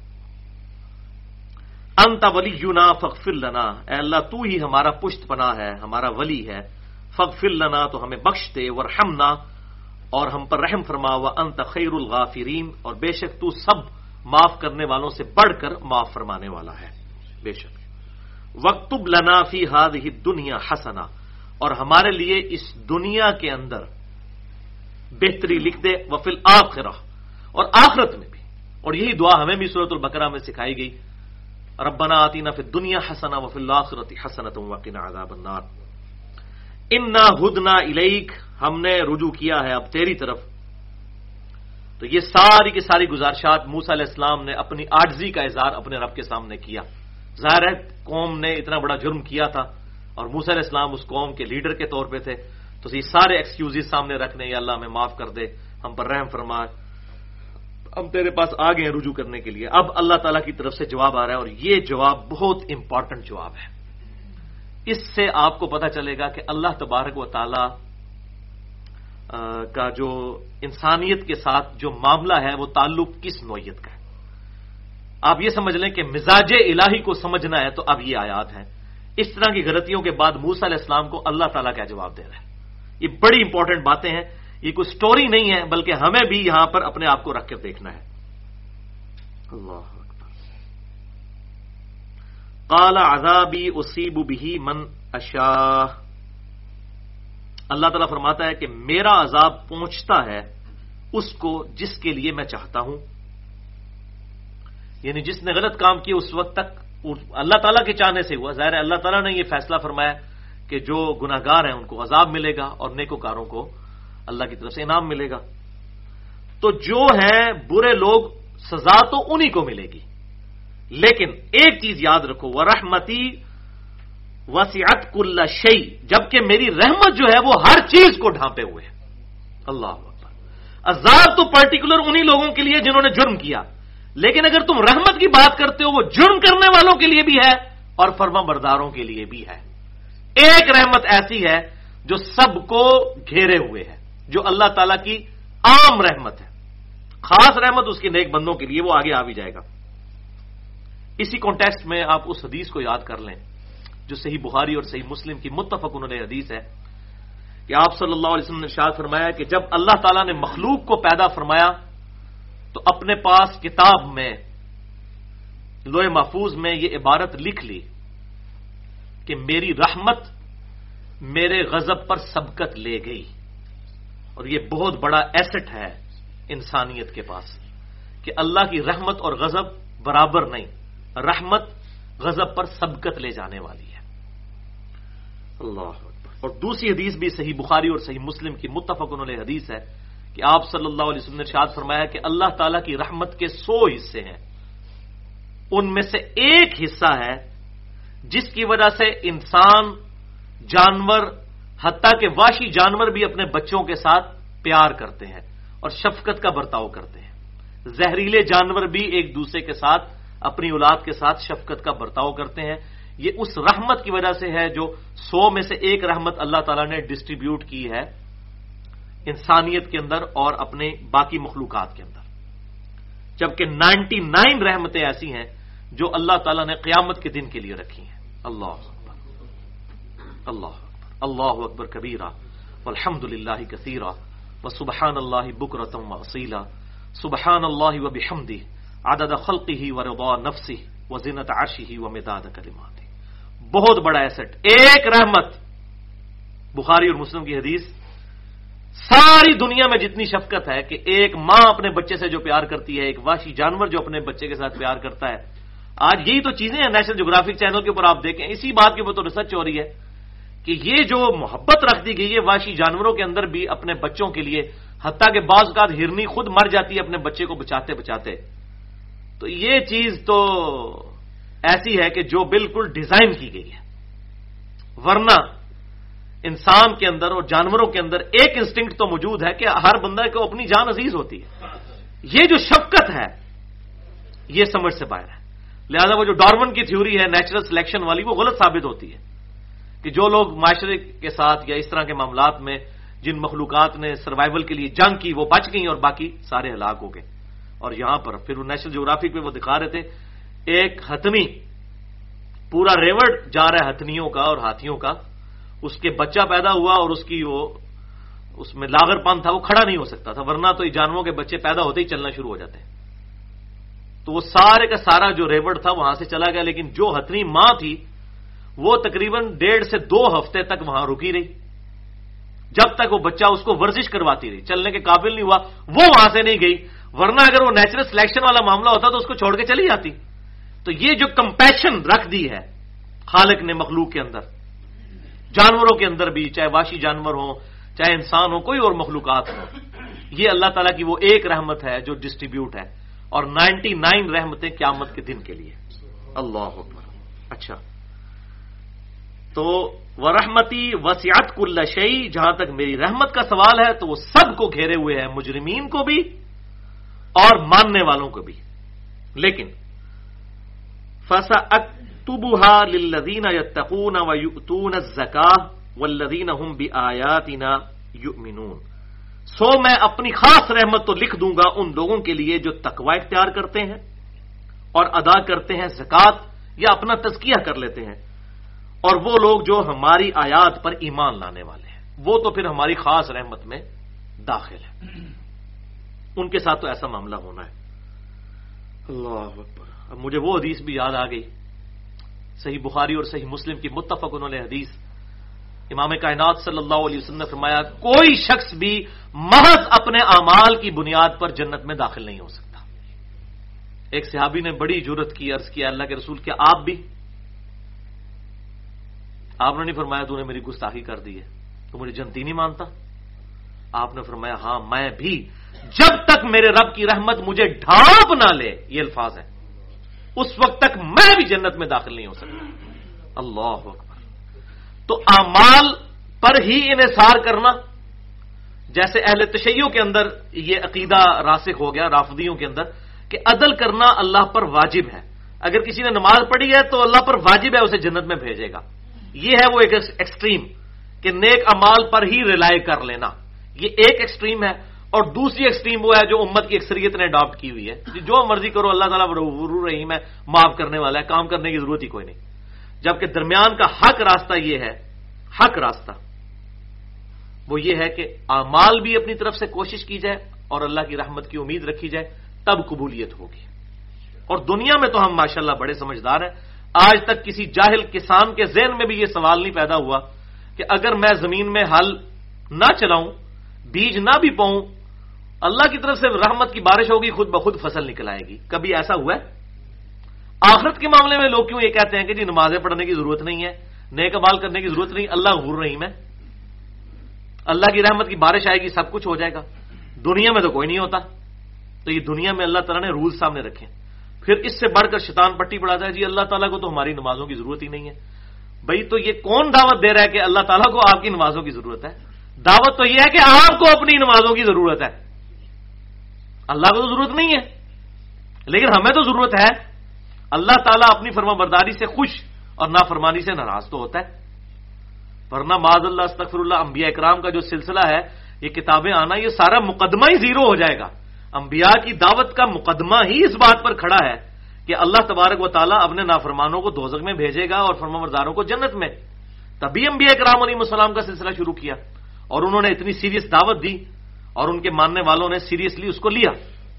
انت ولینا فاغفر لنا، اے اللہ تو ہی ہمارا پشت پناہ ہے، ہمارا ولی ہے. فاغفر لنا، تو ہمیں بخش دے، ورحمنا، اور ہم پر رحم فرما وانت خیر الغافرین، اور بے شک تو سب معاف کرنے والوں سے بڑھ کر معاف فرمانے والا ہے بے شک۔ وَاكْتُبْ لَنَا فِي هَذِهِ الدُّنْيَا حَسَنَةً، اور ہمارے لیے اس دنیا کے اندر بہتری لکھ دے، وفی الآخرہ، اور آخرت میں بھی۔ اور یہی دعا ہمیں بھی سورۃ البقرہ میں سکھائی گئی، ربنا آتینا فی الدنیا حسنہ وفی الآخرۃ حسنۃ وقنا عذاب النار۔ انا ہدنا الیک، ہم نے رجوع کیا ہے اب تیری طرف۔ تو یہ ساری کی ساری گزارشات موسیٰ علیہ السلام نے اپنی عاجزی کا اظہار اپنے رب کے سامنے کیا۔ ظاہر ہے قوم نے اتنا بڑا جرم کیا تھا اور موسیٰ علیہ السلام اس قوم کے لیڈر کے طور پہ تھے، تو یہ سارے ایکسکیوزز سامنے رکھنے، یا اللہ ہمیں معاف کر دے، ہم پر رحم فرما، ہم تیرے پاس آ گئے ہیں رجوع کرنے کے لیے۔ اب اللہ تعالیٰ کی طرف سے جواب آ رہا ہے، اور یہ جواب بہت امپورٹنٹ جواب ہے۔ اس سے آپ کو پتہ چلے گا کہ اللہ تبارک و تعالی کا جو انسانیت کے ساتھ جو معاملہ ہے وہ تعلق کس نوعیت کا ہے۔ آپ یہ سمجھ لیں کہ مزاج الہی کو سمجھنا ہے تو اب یہ آیات ہیں۔ اس طرح کی غلطیوں کے بعد موسیٰ علیہ السلام کو اللہ تعالیٰ کیا جواب دے رہا ہے۔ یہ بڑی امپورٹنٹ باتیں ہیں، یہ کوئی سٹوری نہیں ہے، بلکہ ہمیں بھی یہاں پر اپنے آپ کو رکھ کر دیکھنا ہے۔ اللہ اکبر۔ قال عذابی اصیب بہ من اشاء، اللہ تعالیٰ فرماتا ہے کہ میرا عذاب پہنچتا ہے اس کو جس کے لیے میں چاہتا ہوں، یعنی جس نے غلط کام کیا اس وقت تک اللہ تعالیٰ کے چاہنے سے ہوا۔ ظاہر ہے اللہ تعالیٰ نے یہ فیصلہ فرمایا کہ جو گناہگار ہیں ان کو عذاب ملے گا اور نیکوکاروں کو اللہ کی طرف سے انعام ملے گا۔ تو جو ہیں برے لوگ سزا تو انہی کو ملے گی، لیکن ایک چیز یاد رکھو، وَرَحْمَتِي وَسِعَتْ كُلَّ شَيْءٍ، جبکہ میری رحمت جو ہے وہ ہر چیز کو ڈھانپے ہوئے ہے۔ اللہ اکبر۔ عذاب تو پرٹیکولر انہی لوگوں کے لیے جنہوں نے جرم کیا، لیکن اگر تم رحمت کی بات کرتے ہو وہ جرم کرنے والوں کے لیے بھی ہے اور فرما برداروں کے لیے بھی ہے۔ ایک رحمت ایسی ہے جو سب کو گھیرے ہوئے ہے، جو اللہ تعالیٰ کی عام رحمت ہے، خاص رحمت اس کے نیک بندوں کے لیے، وہ آگے آ بھی جائے گا۔ اسی کانٹیکسٹ میں آپ اس حدیث کو یاد کر لیں جو صحیح بخاری اور صحیح مسلم کی متفق علیہ حدیث ہے کہ آپ صلی اللہ علیہ وسلم نے ارشاد فرمایا کہ جب اللہ تعالیٰ نے مخلوق کو پیدا فرمایا تو اپنے پاس کتاب میں لوح محفوظ میں یہ عبارت لکھ لی کہ میری رحمت میرے غضب پر سبقت لے گئی، اور یہ بہت بڑا ایسٹ ہے انسانیت کے پاس کہ اللہ کی رحمت اور غضب برابر نہیں، رحمت غضب پر سبقت لے جانے والی ہے۔ اللہ اکبر۔ اور دوسری حدیث بھی صحیح بخاری اور صحیح مسلم کی متفق علیہ حدیث ہے کہ آپ صلی اللہ علیہ وسلم نے ارشاد فرمایا کہ اللہ تعالیٰ کی رحمت کے سو حصے ہیں، ان میں سے ایک حصہ ہے جس کی وجہ سے انسان، جانور، حتیٰ کہ وحشی جانور بھی اپنے بچوں کے ساتھ پیار کرتے ہیں اور شفقت کا برتاؤ کرتے ہیں۔ زہریلے جانور بھی ایک دوسرے کے ساتھ، اپنی اولاد کے ساتھ شفقت کا برتاؤ کرتے ہیں۔ یہ اس رحمت کی وجہ سے ہے جو سو میں سے ایک رحمت اللہ تعالیٰ نے ڈسٹریبیوٹ کی ہے انسانیت کے اندر اور اپنے باقی مخلوقات کے اندر، جبکہ نائنٹی نائن رحمتیں ایسی ہیں جو اللہ تعالیٰ نے قیامت کے دن کے لیے رکھی ہیں۔ اللہ اکبر، اللہ اکبر، اللہ اکبر کبیرہ والحمد للہ کثیرہ وسبحان اللہ بکرۃ واصیلا، سبحان اللہ وبحمدہ عدد خلقہ ورضا نفسہ وزنۃ عرشہ ومداد کلماتہ۔ بہت بڑا ایسٹ، ایک رحمت۔ بخاری اور مسلم کی حدیث، ساری دنیا میں جتنی شفقت ہے کہ ایک ماں اپنے بچے سے جو پیار کرتی ہے، ایک وحشی جانور جو اپنے بچے کے ساتھ پیار کرتا ہے، آج یہی تو چیزیں ہیں نیشنل جغرافک چینل کے اوپر آپ دیکھیں، اسی بات کے اوپر تو ریسرچ ہو رہی ہے کہ یہ جو محبت رکھ دی گئی ہے وحشی جانوروں کے اندر بھی اپنے بچوں کے لیے، حتیٰ کہ بعض اوقات ہرنی خود مر جاتی ہے اپنے بچے کو بچاتے بچاتے، تو یہ چیز تو ایسی ہے کہ جو بالکل ڈیزائن کی گئی ہے۔ ورنہ انسان کے اندر اور جانوروں کے اندر ایک انسٹنکٹ تو موجود ہے کہ ہر بندہ کو اپنی جان عزیز ہوتی ہے، یہ جو شفقت ہے یہ سمجھ سے باہر ہے۔ لہذا وہ جو ڈارون کی تھیوری ہے نیچرل سلیکشن والی، وہ غلط ثابت ہوتی ہے کہ جو لوگ معاشرے کے ساتھ یا اس طرح کے معاملات میں جن مخلوقات نے سروائیول کے لیے جنگ کی وہ بچ گئیں اور باقی سارے ہلاک ہو گئے۔ اور یہاں پر پھر وہ نیشنل جغرافک پہ وہ دکھا رہے تھے ایک ہتھنی، پورا ریوڑ جا رہا ہے ہتھنیوں کا اور ہاتھیوں کا، اس کے بچہ پیدا ہوا اور اس کی وہ اس میں لاغر پان تھا، وہ کھڑا نہیں ہو سکتا تھا، ورنہ تو یہ جانوروں کے بچے پیدا ہوتے ہی چلنا شروع ہو جاتے ہیں. تو وہ سارے کا سارا جو ریوڑ تھا وہاں سے چلا گیا، لیکن جو ہتھنی ماں تھی وہ تقریباً ڈیڑھ سے دو ہفتے تک وہاں رکی رہی، جب تک وہ بچہ اس کو ورزش کرواتی رہی، چلنے کے قابل نہیں ہوا وہ وہاں سے نہیں گئی، ورنہ اگر وہ نیچرل سلیکشن والا معاملہ ہوتا تو اس کو چھوڑ کے چلی جاتی. تو یہ جو کمپیشن رکھ دی ہے خالق نے مخلوق کے اندر، جانوروں کے اندر بھی، چاہے واشی جانور ہوں چاہے انسان ہو کوئی اور مخلوقات ہوں، یہ اللہ تعالیٰ کی وہ ایک رحمت ہے جو ڈسٹریبیوٹ ہے، اور نائنٹی نائن رحمتیں قیامت کے دن کے لیے. اللہ اکبر. اچھا، تو ورحمتی وسعت کل شیء، جہاں تک میری رحمت کا سوال ہے تو وہ سب کو گھیرے ہوئے ہے، مجرمین کو بھی اور ماننے والوں کو بھی. لیکن فَسَأَكْتُبُهَا لِلَّذِينَ يَتَّقُونَ وَيُؤْتُونَ الزَّكَاةَ وَالَّذِينَ هُمْ بِآيَاتِنَا يُؤْمِنُونَ. سو میں اپنی خاص رحمت تو لکھ دوں گا ان لوگوں کے لیے جو تقوی اختیار کرتے ہیں اور ادا کرتے ہیں زکوٰۃ یا اپنا تزکیہ کر لیتے ہیں، اور وہ لوگ جو ہماری آیات پر ایمان لانے والے ہیں، وہ تو پھر ہماری خاص رحمت میں داخل ہے. ان کے ساتھ تو ایسا معاملہ ہونا ہے. اللہ اکبر. اب مجھے وہ حدیث بھی یاد آ گئی، صحیح بخاری اور صحیح مسلم کی متفق علیہ حدیث. امام کائنات صلی اللہ علیہ وسلم نے فرمایا کوئی شخص بھی محض اپنے اعمال کی بنیاد پر جنت میں داخل نہیں ہو سکتا. ایک صحابی نے بڑی جرت کی، عرض کیا اللہ کے رسول کیا آپ بھی؟ آپ نے نہیں فرمایا تو نے میری گستاخی کر دی ہے، تو مجھے جنتی نہیں مانتا؟ آپ نے فرمایا ہاں میں بھی، جب تک میرے رب کی رحمت مجھے ڈھانپ نہ لے، یہ الفاظ ہیں، اس وقت تک میں بھی جنت میں داخل نہیں ہو سکتا. اللہ اکبر. تو اعمال پر ہی انحصار کرنا، جیسے اہل تشیع کے اندر یہ عقیدہ راسخ ہو گیا، رافضیوں کے اندر، کہ عدل کرنا اللہ پر واجب ہے. اگر کسی نے نماز پڑھی ہے تو اللہ پر واجب ہے اسے جنت میں بھیجے گا. یہ ہے وہ ایک ایکسٹریم کہ نیک اعمال پر ہی ریلائی کر لینا، یہ ایک ایکسٹریم ہے. اور دوسری ایکسٹریم وہ ہے جو امت کی اکثریت نے اڈاپٹ کی ہوئی ہے، جو مرضی کرو اللہ تعالیٰ غفور رحیم ہے، معاف کرنے والا ہے، کام کرنے کی ضرورت ہی کوئی نہیں. جبکہ درمیان کا حق راستہ یہ ہے، حق راستہ وہ یہ ہے کہ اعمال بھی اپنی طرف سے کوشش کی جائے اور اللہ کی رحمت کی امید رکھی جائے، تب قبولیت ہوگی. اور دنیا میں تو ہم ماشاءاللہ بڑے سمجھدار ہیں. آج تک کسی جاہل کسان کے ذہن میں بھی یہ سوال نہیں پیدا ہوا کہ اگر میں زمین میں ہل نہ چلاؤں، بیج نہ بھی پاؤں، اللہ کی طرف سے رحمت کی بارش ہوگی، خود بخود فصل نکل آئے گی. کبھی ایسا ہوا ہے؟ آخرت کے معاملے میں لوگ کیوں یہ کہتے ہیں کہ جی نمازیں پڑھنے کی ضرورت نہیں ہے، نیک اعمال کرنے کی ضرورت نہیں، اللہ غفور رحیم ہے، اللہ کی رحمت کی بارش آئے گی، سب کچھ ہو جائے گا. دنیا میں تو کوئی نہیں ہوتا. تو یہ دنیا میں اللہ تعالیٰ نے رول سامنے رکھے، پھر اس سے بڑھ کر شیطان پٹی پڑھاتا ہے جی اللہ تعالیٰ کو تو ہماری نمازوں کی ضرورت ہی نہیں ہے. بھائی تو یہ کون دعوت دے رہا ہے کہ اللہ تعالیٰ کو آپ کی نمازوں کی ضرورت ہے؟ دعوت تو یہ ہے کہ آپ کو اپنی نمازوں کی ضرورت ہے. اللہ کو تو ضرورت نہیں ہے، لیکن ہمیں تو ضرورت ہے. اللہ تعالیٰ اپنی فرما برداری سے خوش اور نافرمانی سے ناراض تو ہوتا ہے. ورنہ معاذ اللہ استغفر اللہ انبیاء اکرام کا جو سلسلہ ہے، یہ کتابیں آنا، یہ سارا مقدمہ ہی زیرو ہو جائے گا. انبیاء کی دعوت کا مقدمہ ہی اس بات پر کھڑا ہے کہ اللہ تبارک و تعالیٰ اپنے نافرمانوں کو دوزخ میں بھیجے گا اور فرما برداروں کو جنت میں. تبھی انبیاء اکرام علیہ السلام کا سلسلہ شروع کیا، اور انہوں نے اتنی سیریس دعوت دی اور ان کے ماننے والوں نے سیریسلی اس کو لیا.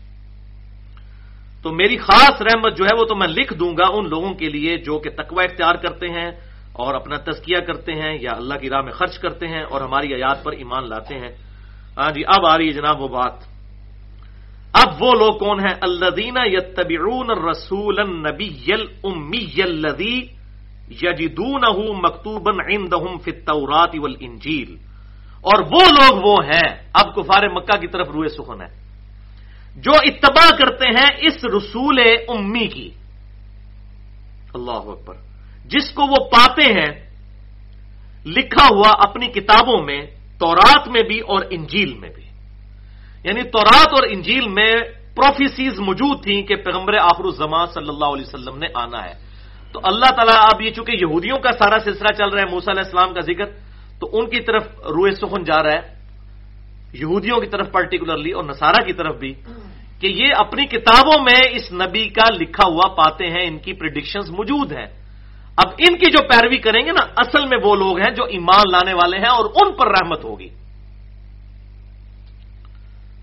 تو میری خاص رحمت جو ہے وہ تو میں لکھ دوں گا ان لوگوں کے لیے جو کہ تقوی اختیار کرتے ہیں اور اپنا تزکیہ کرتے ہیں یا اللہ کی راہ میں خرچ کرتے ہیں اور ہماری آیات پر ایمان لاتے ہیں. ہاں جی، اب آ رہی ہے جناب وہ بات. اب وہ لوگ کون ہیں؟ الذین یتبعون الرسول النبی الامی الذی یجدونہ مکتوبا عندہم فی التوراۃ والانجیل. اور وہ لوگ وہ ہیں، اب کفار مکہ کی طرف روئے سخن ہے، جو اتباع کرتے ہیں اس رسول امی کی. اللہ اکبر. جس کو وہ پاتے ہیں لکھا ہوا اپنی کتابوں میں، تورات میں بھی اور انجیل میں بھی. یعنی تورات اور انجیل میں پروفیسیز موجود تھیں کہ پیغمبر آخر الزمان صلی اللہ علیہ وسلم نے آنا ہے. تو اللہ تعالیٰ اب یہ چونکہ یہودیوں کا سارا سلسلہ چل رہا ہے، موسیٰ علیہ السلام کا ذکر، تو ان کی طرف روئے سخن جا رہا ہے، یہودیوں کی طرف پرٹیکولرلی اور نصارہ کی طرف بھی، کہ یہ اپنی کتابوں میں اس نبی کا لکھا ہوا پاتے ہیں، ان کی پریڈکشنز موجود ہیں. اب ان کی جو پیروی کریں گے نا، اصل میں وہ لوگ ہیں جو ایمان لانے والے ہیں اور ان پر رحمت ہوگی.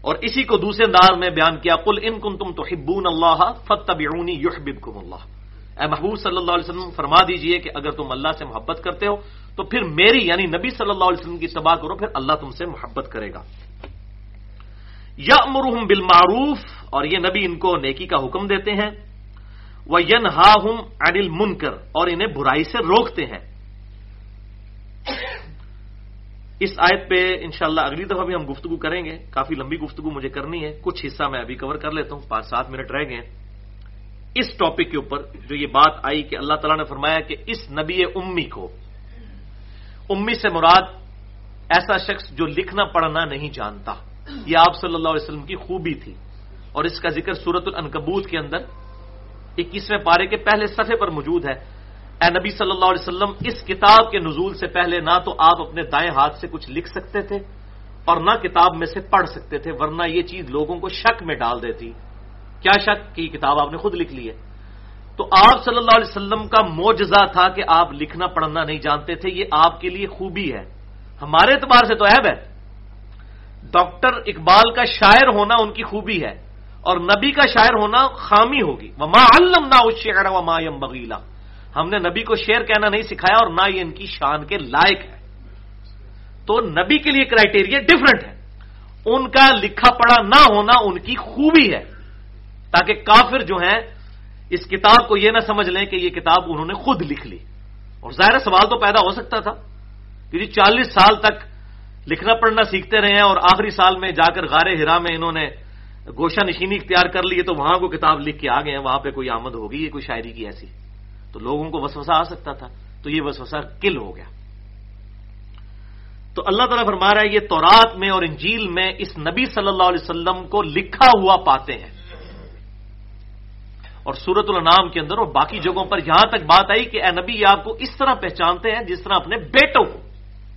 اور اسی کو دوسرے انداز میں بیان کیا، قل ان کنتم تحبون اللہ فاتبعونی یحببکم اللہ، اے محبوب صلی اللہ علیہ وسلم فرما دیجئے کہ اگر تم اللہ سے محبت کرتے ہو تو پھر میری یعنی نبی صلی اللہ علیہ وسلم کی اتباع کرو، پھر اللہ تم سے محبت کرے گا۔ یأمرہم بالمعروف، اور یہ نبی ان کو نیکی کا حکم دیتے ہیں، وینہاہم عن المنکر، اور انہیں برائی سے روکتے ہیں۔ اس آیت پہ انشاءاللہ اگلی دفعہ بھی ہم گفتگو کریں گے، کافی لمبی گفتگو مجھے کرنی ہے، کچھ حصہ میں ابھی کور کر لیتا ہوں، پانچ سات منٹ رہ گئے ہیں اس ٹاپک کے اوپر، جو یہ بات آئی کہ اللہ تعالیٰ نے فرمایا کہ اس نبی امی کو، امی سے مراد ایسا شخص جو لکھنا پڑھنا نہیں جانتا، یہ آپ صلی اللہ علیہ وسلم کی خوبی تھی، اور اس کا ذکر سورۃ العنکبوت کے اندر اکیسویں پارے کے پہلے صفحے پر موجود ہے۔ اے نبی صلی اللہ علیہ وسلم، اس کتاب کے نزول سے پہلے نہ تو آپ اپنے دائیں ہاتھ سے کچھ لکھ سکتے تھے اور نہ کتاب میں سے پڑھ سکتے تھے، ورنہ یہ چیز لوگوں کو شک میں ڈال دیتی۔ کیا شک کہ یہ کتاب آپ نے خود لکھ لی ہے؟ تو آپ صلی اللہ علیہ وسلم کا معجزہ تھا کہ آپ لکھنا پڑھنا نہیں جانتے تھے، یہ آپ کے لیے خوبی ہے، ہمارے اعتبار سے تو عیب ہے۔ ڈاکٹر اقبال کا شاعر ہونا ان کی خوبی ہے، اور نبی کا شاعر ہونا خامی ہوگی۔ وما علمناه الشعر وما ينبغي له، ہم نے نبی کو شعر کہنا نہیں سکھایا اور نہ یہ ان کی شان کے لائق ہے۔ تو نبی کے لیے کرائٹیریا ڈفرنٹ ہے، ان کا لکھا پڑھا نہ ہونا ان کی خوبی ہے، تاکہ کافر جو ہیں اس کتاب کو یہ نہ سمجھ لیں کہ یہ کتاب انہوں نے خود لکھ لی۔ اور ظاہر سوال تو پیدا ہو سکتا تھا کہ جی چالیس سال تک لکھنا پڑھنا سیکھتے رہے ہیں اور آخری سال میں جا کر غار ہرا میں انہوں نے گوشہ نشینی اختیار کر لی، تو وہاں کو کتاب لکھ کے آ گئے ہیں، وہاں پہ کوئی آمد ہوگی یہ کوئی شاعری کی ایسی، تو لوگوں کو وسوسہ آ سکتا تھا، تو یہ وسوسہ کل ہو گیا۔ تو اللہ تعالیٰ فرما رہا ہے یہ تورات میں اور انجیل میں اس نبی صلی اللہ علیہ وسلم کو لکھا ہوا پاتے ہیں، اور سورۃ الانعام کے اندر اور باقی جگہوں پر یہاں تک بات آئی کہ اے نبی یہ آپ کو اس طرح پہچانتے ہیں جس طرح اپنے بیٹوں کو۔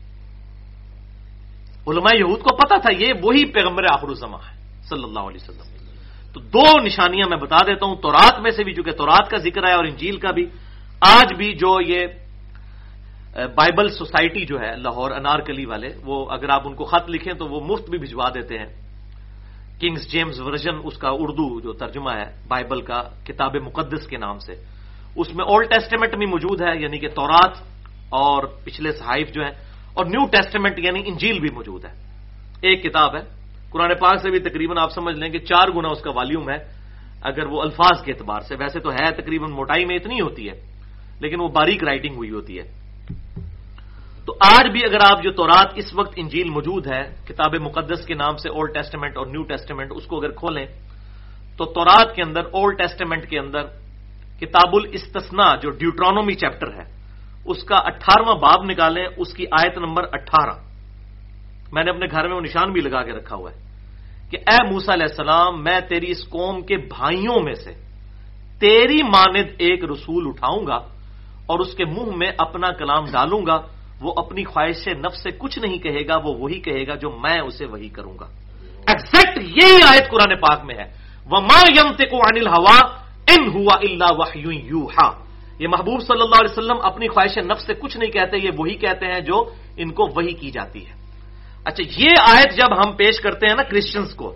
علماء یہود کو پتا تھا یہ وہی پیغمبر آخر الزماں ہے صلی اللہ علیہ وسلم۔ تو دو نشانیاں میں بتا دیتا ہوں، تورات میں سے بھی، چونکہ تورات کا ذکر ہے اور انجیل کا بھی۔ آج بھی جو یہ بائبل سوسائٹی جو ہے لاہور انارکلی والے، وہ اگر آپ ان کو خط لکھیں تو وہ مفت بھی بھجوا دیتے ہیں، کنگز جیمز ورژن اس کا اردو جو ترجمہ ہے بائبل کا کتاب مقدس کے نام سے، اس میں اولڈ ٹیسٹیمنٹ بھی موجود ہے، یعنی کہ تورات اور پچھلے صحائف جو ہیں، اور نیو ٹیسٹیمنٹ یعنی انجیل بھی موجود ہے، ایک کتاب ہے۔ قرآن پاک سے بھی تقریباً آپ سمجھ لیں کہ چار گنا اس کا والیوم ہے اگر وہ الفاظ کے اعتبار سے، ویسے تو ہے تقریباً موٹائی میں اتنی ہوتی ہے لیکن وہ باریک رائٹنگ ہوئی ہوتی ہے۔ تو آج بھی اگر آپ جو تورات اس وقت انجیل موجود ہے کتاب مقدس کے نام سے، اولڈ ٹیسٹیمنٹ اور نیو ٹیسٹیمنٹ، اس کو اگر کھولیں تو تورات کے اندر، اولڈ ٹیسٹیمنٹ کے اندر کتاب الاستثناء جو ڈیوٹرانومی چیپٹر ہے اس کا اٹھارہواں باب نکالیں، اس کی آیت نمبر اٹھارہ، میں نے اپنے گھر میں وہ نشان بھی لگا کے رکھا ہوا ہے کہ اے موسیٰ علیہ السلام، میں تیری اس قوم کے بھائیوں میں سے تیری مانند ایک رسول اٹھاؤں گا اور اس کے منہ میں اپنا کلام ڈالوں گا، وہ اپنی خواہش نفس سے کچھ نہیں کہے گا، وہ وہی کہے گا جو میں اسے وہی کروں گا۔ ایگزیکٹ یہی آیت قرآن پاک میں ہے، وَمَا يَنطِقُ عَنِ الْهَوَىٰ إِنْ هُوَ إِلَّا وَحْيٌ يُوحَىٰ، یہ محبوب صلی اللہ علیہ وسلم اپنی خواہش نفس سے کچھ نہیں کہتے، یہ وہی کہتے ہیں جو ان کو وحی کی جاتی ہے۔ اچھا، یہ آیت جب ہم پیش کرتے ہیں نا کرسچنز کو،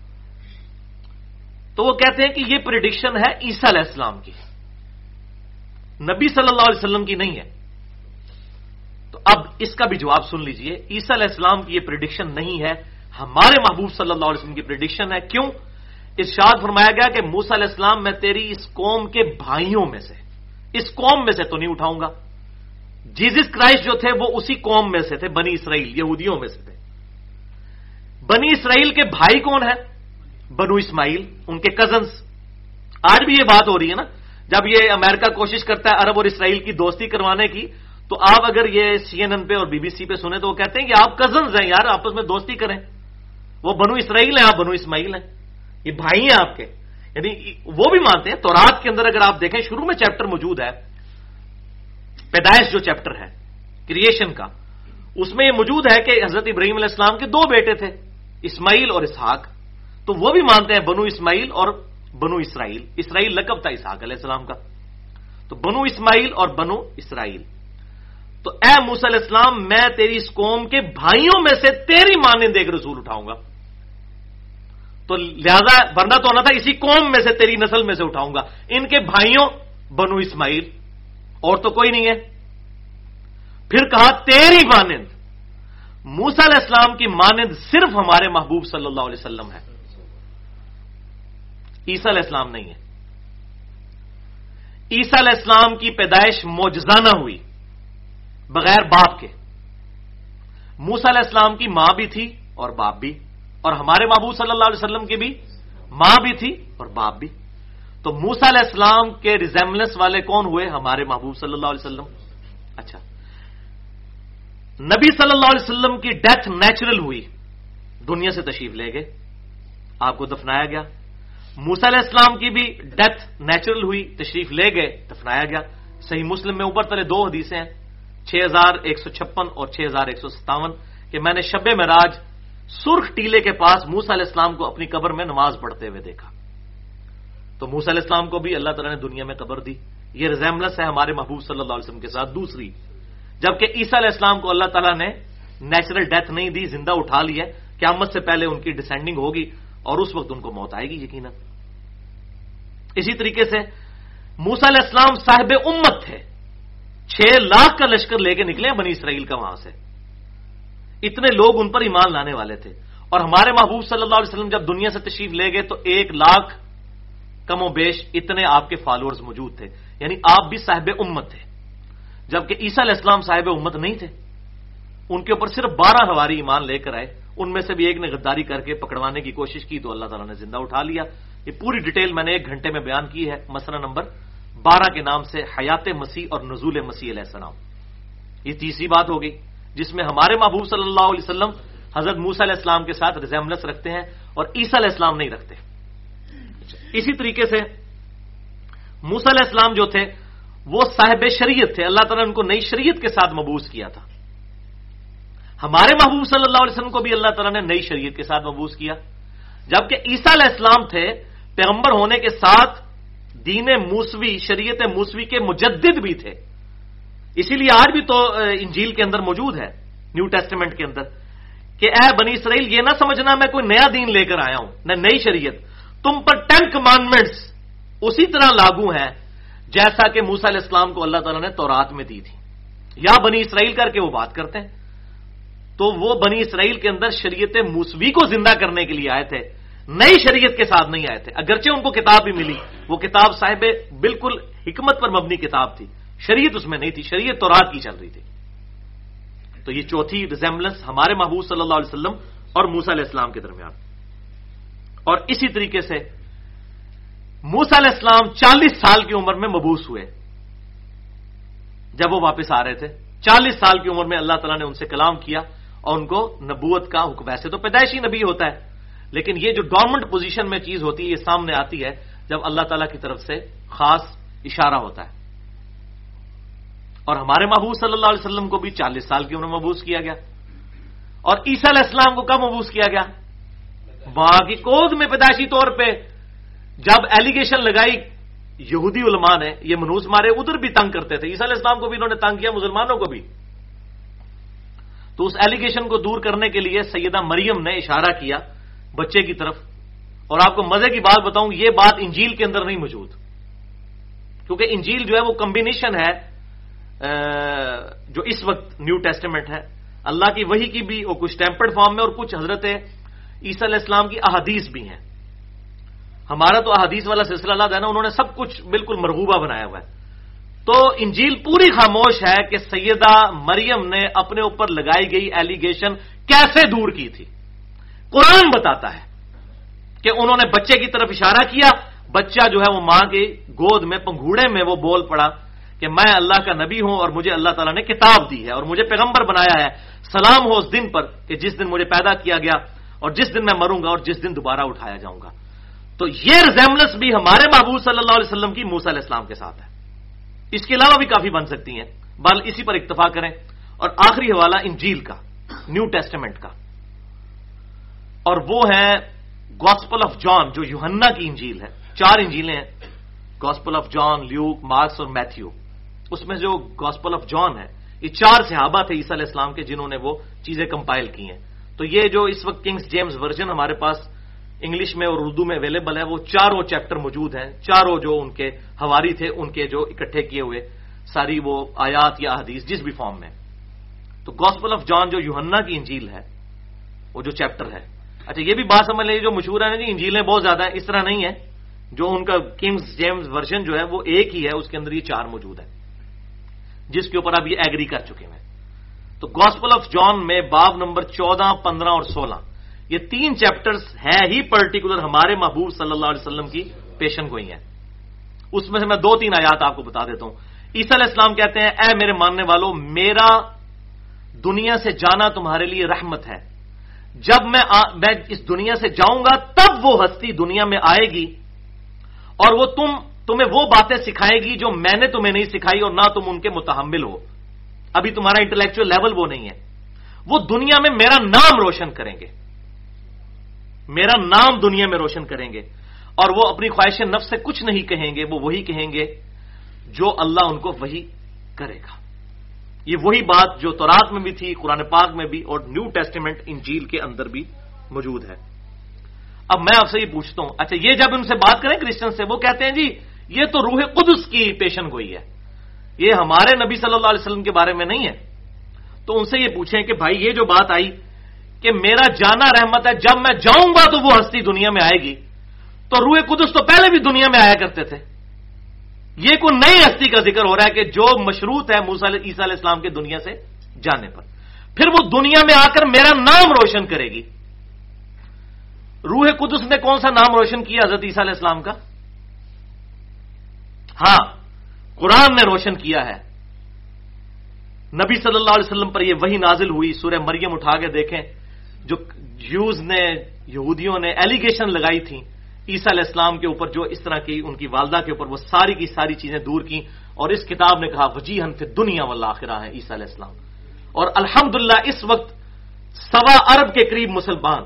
تو وہ کہتے ہیں کہ یہ پریڈکشن ہے عیسیٰ علیہ السلام کی، نبی صلی اللہ علیہ وسلم کی نہیں ہے۔ تو اب اس کا بھی جواب سن لیجئے، عیسیٰ علیہ السلام کی یہ پریڈکشن نہیں ہے، ہمارے محبوب صلی اللہ علیہ وسلم کی پریڈکشن ہے۔ کیوں؟ ارشاد فرمایا گیا کہ موسیٰ علیہ السلام، میں تیری اس قوم کے بھائیوں میں سے، اس قوم میں سے تو نہیں اٹھاؤں گا۔ جیزس کرائسٹ جو تھے وہ اسی قوم میں سے تھے، بنی اسرائیل، یہودیوں میں سے تھے۔ بنی اسرائیل کے بھائی کون ہیں؟ بنو اسماعیل، ان کے کزنز۔ آج بھی یہ بات ہو رہی ہے نا، جب یہ امریکہ کوشش کرتا ہے عرب اور اسرائیل کی دوستی کروانے کی، تو آپ اگر یہ سی این این پہ اور بی بی سی پہ سنیں تو وہ کہتے ہیں کہ آپ کزنز ہیں یار، آپس میں دوستی کریں، وہ بنو اسرائیل ہیں، آپ بنو اسماعیل ہیں، یہ بھائی ہیں آپ کے، یعنی وہ بھی مانتے ہیں۔ تورات کے اندر اگر آپ دیکھیں شروع میں چیپٹر موجود ہے، پیدائش جو چیپٹر ہے کریشن کا، اس میں یہ موجود ہے کہ حضرت ابراہیم علیہ السلام کے دو بیٹے تھے، اسماعیل اور اسحاق، تو وہ بھی مانتے ہیں بنو اسماعیل اور بنو اسرائیل، اسرائیل لقب تھا اسحاق علیہ السلام کا، تو بنو اسماعیل اور بنو اسرائیل۔ تو اے موسیٰ علیہ السلام، میں تیری اس قوم کے بھائیوں میں سے تیری مانند ایک رسول اٹھاؤں گا۔ تو لہذا ورنہ تو ہونا تھا اسی قوم میں سے تیری نسل میں سے اٹھاؤں گا. ان کے بھائیوں بنو اسماعیل، اور تو کوئی نہیں ہے. پھر کہا تیری مانند. موسیٰ علیہ السلام کی مانند صرف ہمارے محبوب صلی اللہ علیہ وسلم ہے، عیسیٰ علیہ السلام نہیں ہے. عیسیٰ علیہ السلام کی پیدائش معجزانہ ہوئی بغیر باپ کے. موسیٰ علیہ السلام کی ماں بھی تھی اور باپ بھی، اور ہمارے محبوب صلی اللہ علیہ وسلم کی بھی ماں بھی تھی اور باپ بھی. تو موسیٰ علیہ السلام کے ریزیمبلنس والے کون ہوئے؟ ہمارے محبوب صلی اللہ علیہ وسلم. اچھا، نبی صلی اللہ علیہ وسلم کی ڈیتھ نیچرل ہوئی، دنیا سے تشریف لے گئے، آپ کو دفنایا گیا. موسیٰ علیہ السلام کی بھی ڈیتھ نیچرل ہوئی، تشریف لے گئے، دفنایا گیا. صحیح مسلم میں اوپر تلے دو حدیثیں ہیں، چھ ہزار ایک سو چھپن اور چھ ہزار ایک سو ستاون کہ میں نے شب معراج سرخ ٹیلے کے پاس موسیٰ علیہ السلام کو اپنی قبر میں نماز پڑھتے ہوئے دیکھا. تو موسیٰ علیہ السلام کو بھی اللہ تعالیٰ نے دنیا میں قبر دی. یہ ریزیمبلنس ہے ہمارے محبوب صلی اللہ علیہ وسلم کے ساتھ. دوسری، جبکہ عیسیٰ علیہ السلام کو اللہ تعالیٰ نے نیچرل ڈیتھ نہیں دی، زندہ اٹھا لی ہے. قیامت سے پہلے ان کی ڈسینڈنگ ہوگی اور اس وقت ان کو موت آئے گی یقیناً. اسی طریقے سے موسیٰ علیہ السلام صاحب امت تھے، چھ لاکھ کا لشکر لے کے نکلے بنی اسرائیل کا وہاں سے. اتنے لوگ ان پر ایمان لانے والے تھے. اور ہمارے محبوب صلی اللہ علیہ وسلم جب دنیا سے تشریف لے گئے تو ایک لاکھ کم و بیش اتنے آپ کے فالوورز موجود تھے، یعنی آپ بھی صاحب امت تھے. جبکہ عیسیٰ علیہ السلام صاحب امت نہیں تھے، ان کے اوپر صرف بارہ ہواری ایمان لے کر آئے. ان میں سے بھی ایک نے غداری کر کے پکڑوانے کی کوشش کی تو اللہ تعالیٰ نے زندہ اٹھا لیا. یہ پوری ڈیٹیل میں نے ایک گھنٹے میں بیان کی ہے، مسئلہ نمبر بارہ کے نام سے حیات مسیح اور نزول مسیح علیہ السلام. یہ تیسری بات ہو گئی جس میں ہمارے محبوب صلی اللہ علیہ وسلم حضرت موسیٰ علیہ السلام کے ساتھ ریزیمبلنس رکھتے ہیں اور عیسیٰ علیہ السلام نہیں رکھتے. اسی طریقے سے موسیٰ علیہ السلام جو تھے وہ صاحب شریعت تھے، اللہ تعالیٰ نے ان کو نئی شریعت کے ساتھ مبعوث کیا تھا. ہمارے محبوب صلی اللہ علیہ وسلم کو بھی اللہ تعالیٰ نے نئی شریعت کے ساتھ مبعوث کیا. جبکہ عیسیٰ علیہ السلام تھے پیغمبر ہونے کے ساتھ دین موسوی، شریعت موسوی کے مجدد بھی تھے. اسی لیے آج بھی تو انجیل کے اندر موجود ہے، نیو ٹیسٹمنٹ کے اندر، کہ اے بنی اسرائیل یہ نہ سمجھنا میں کوئی نیا دین لے کر آیا ہوں، نہ نئی شریعت. تم پر ٹین کمانڈمنٹس اسی طرح لاگو ہیں جیسا کہ موسیٰ علیہ السلام کو اللہ تعالیٰ نے تورات میں دی تھی. یا بنی اسرائیل کر کے وہ بات کرتے ہیں، تو وہ بنی اسرائیل کے اندر شریعت موسوی کو زندہ کرنے کے لیے آئے تھے، نئی شریعت کے ساتھ نہیں آئے تھے. اگرچہ ان کو کتاب بھی ملی، وہ کتاب صاحب بالکل حکمت پر مبنی کتاب تھی، شریعت اس میں نہیں تھی، شریعت تورات کی چل رہی تھی. تو یہ چوتھی ریزیمبلنس ہمارے محبوب صلی اللہ علیہ وسلم اور موسیٰ علیہ السلام کے درمیان. اور اسی طریقے سے موسیٰ علیہ السلام چالیس سال کی عمر میں مبعوث ہوئے. جب وہ واپس آ رہے تھے چالیس سال کی عمر میں اللہ تعالیٰ نے ان سے کلام کیا اور ان کو نبوت کا حکم. ویسے تو پیدائشی نبی ہوتا ہے، لیکن یہ جو ڈورمنٹ پوزیشن میں چیز ہوتی ہے یہ سامنے آتی ہے جب اللہ تعالیٰ کی طرف سے خاص اشارہ ہوتا ہے. اور ہمارے محبوب صلی اللہ علیہ وسلم کو بھی چالیس سال کی عمر میں مبعوث کیا گیا. اور عیسیٰ علیہ السلام کو کب مبعوث کیا گیا؟ وہاں کی کود میں پیدائشی طور پہ جب ایلیگیشن لگائی یہودی علماء نے، یہ منوس مارے ادھر بھی تنگ کرتے تھے، عیسیٰ علیہ السلام کو بھی انہوں نے تنگ کیا، مسلمانوں کو بھی. تو اس ایلیگیشن کو دور کرنے کے لیے سیدہ مریم نے اشارہ کیا بچے کی طرف. اور آپ کو مزے کی بات بتاؤں، یہ بات انجیل کے اندر نہیں موجود، کیونکہ انجیل جو ہے وہ کمبینیشن ہے جو اس وقت نیو ٹیسٹمنٹ ہے، اللہ کی وحی کی بھی، اور کچھ ٹیمپرڈ فارم میں، اور کچھ حضرت عیسیٰ علیہ السلام کی احادیث بھی ہیں. ہمارا تو احادیث والا سلسلہ اللہ ہے نا، انہوں نے سب کچھ بالکل مرغوبہ بنایا ہوا ہے. تو انجیل پوری خاموش ہے کہ سیدہ مریم نے اپنے اوپر لگائی گئی ایلیگیشن کیسے دور کی تھی. قرآن بتاتا ہے کہ انہوں نے بچے کی طرف اشارہ کیا، بچہ جو ہے وہ ماں کی گود میں پنگھوڑے میں وہ بول پڑا کہ میں اللہ کا نبی ہوں اور مجھے اللہ تعالیٰ نے کتاب دی ہے اور مجھے پیغمبر بنایا ہے. سلام ہو اس دن پر کہ جس دن مجھے پیدا کیا گیا اور جس دن میں مروں گا اور جس دن دوبارہ اٹھایا جاؤں گا. تو یہ ریزیمبلنس بھی ہمارے محبوب صلی اللہ علیہ وسلم کی موسیٰ علیہ السلام کے ساتھ ہے. اس کے علاوہ بھی کافی بن سکتی ہیں، بل اسی پر اکتفا کریں. اور آخری حوالہ انجیل کا، نیو ٹیسٹمنٹ کا، اور وہ ہے گاسپل آف جان جو یوحنا کی انجیل ہے. چار انجیلیں ہیں، gospel of John, Luke, Marks اور میتھیو. اس میں جو گاسپل آف جان ہے یہ چار صحابہ تھے عیسیٰ علیہ السلام کے جنہوں نے وہ چیزیں کمپائل کی ہیں. تو یہ جو اس وقت کنگز جیمز ورژن ہمارے پاس انگلش میں اور اردو میں اویلیبل ہے. وہ چاروں چیپٹر موجود ہیں, چاروں جو ان کے حواری تھے ان کے جو اکٹھے کیے ہوئے ساری وہ آیات یا حدیث جس بھی فارم میں. تو گاسپل آف جان جو یوحنا کی انجیل ہے وہ جو چیپٹر ہے. اچھا یہ بھی بات سمجھ لیجیے جو مشہور ہے نا جی انجیلیں بہت زیادہ ہیں, اس طرح نہیں ہے. جو ان کا کنگز جیمز ورژن جو ہے وہ ایک ہی ہے, اس کے اندر یہ چار موجود ہے جس کے اوپر اب یہ ایگری کر چکے ہیں. تو گاسپل آف جان میں باب نمبر چودہ, پندرہ اور سولہ یہ تین چیپٹرز ہیں ہی پرٹیکولر ہمارے محبوب صلی اللہ علیہ وسلم کی پیشن گوئی ہیں. اس میں سے میں دو تین آیات آپ کو بتا دیتا ہوں. عیسیٰ علیہ السلام کہتے ہیں اے میرے ماننے والوں, میرا دنیا سے جانا تمہارے لیے رحمت ہے. جب میں آ, میں اس دنیا سے جاؤں گا تب وہ ہستی دنیا میں آئے گی اور وہ تم تمہیں وہ باتیں سکھائے گی جو میں نے تمہیں نہیں سکھائی اور نہ تم ان کے متحمل ہو. ابھی تمہارا انٹلیکچوئل لیول وہ نہیں ہے. وہ دنیا میں میرا نام روشن کریں گے, میرا نام دنیا میں روشن کریں گے, اور وہ اپنی خواہش نفس سے کچھ نہیں کہیں گے, وہ وہی کہیں گے جو اللہ ان کو وہی کرے گا. یہ وہی بات جو تورات میں بھی تھی, قرآن پاک میں بھی, اور نیو ٹیسٹیمنٹ انجیل کے اندر بھی موجود ہے. اب میں آپ سے یہ پوچھتا ہوں, اچھا یہ جب ان سے بات کریں کرسچن سے, وہ کہتے ہیں جی یہ تو روح قدس کی پیشن گوئی ہے, یہ ہمارے نبی صلی اللہ علیہ وسلم کے بارے میں نہیں ہے. تو ان سے یہ پوچھیں کہ بھائی یہ جو بات آئی کہ میرا جانا رحمت ہے, جب میں جاؤں گا تو وہ ہستی دنیا میں آئے گی, تو روح قدس تو پہلے بھی دنیا میں آیا کرتے تھے. یہ کوئی نئی ہستی کا ذکر ہو رہا ہے کہ جو مشروط ہے موسیٰ عیسیٰ علیہ السلام کے دنیا سے جانے پر, پھر وہ دنیا میں آ کر میرا نام روشن کرے گی. روح قدس نے کون سا نام روشن کیا حضرت عیسیٰ علیہ السلام کا؟ ہاں قرآن نے روشن کیا ہے. نبی صلی اللہ علیہ وسلم پر یہ وحی نازل ہوئی. سورہ مریم اٹھا کے دیکھیں, جو جیوز نے, یہودیوں نے ایلیگیشن لگائی تھی عیسیٰ علیہ السلام کے اوپر, جو اس طرح کی ان کی والدہ کے اوپر, وہ ساری کی ساری چیزیں دور کی, اور اس کتاب نے کہا وجیہن فی الدنیا والآخرہ ہیں عیسیٰ علیہ السلام. اور الحمدللہ اس وقت سوا ارب کے قریب مسلمان,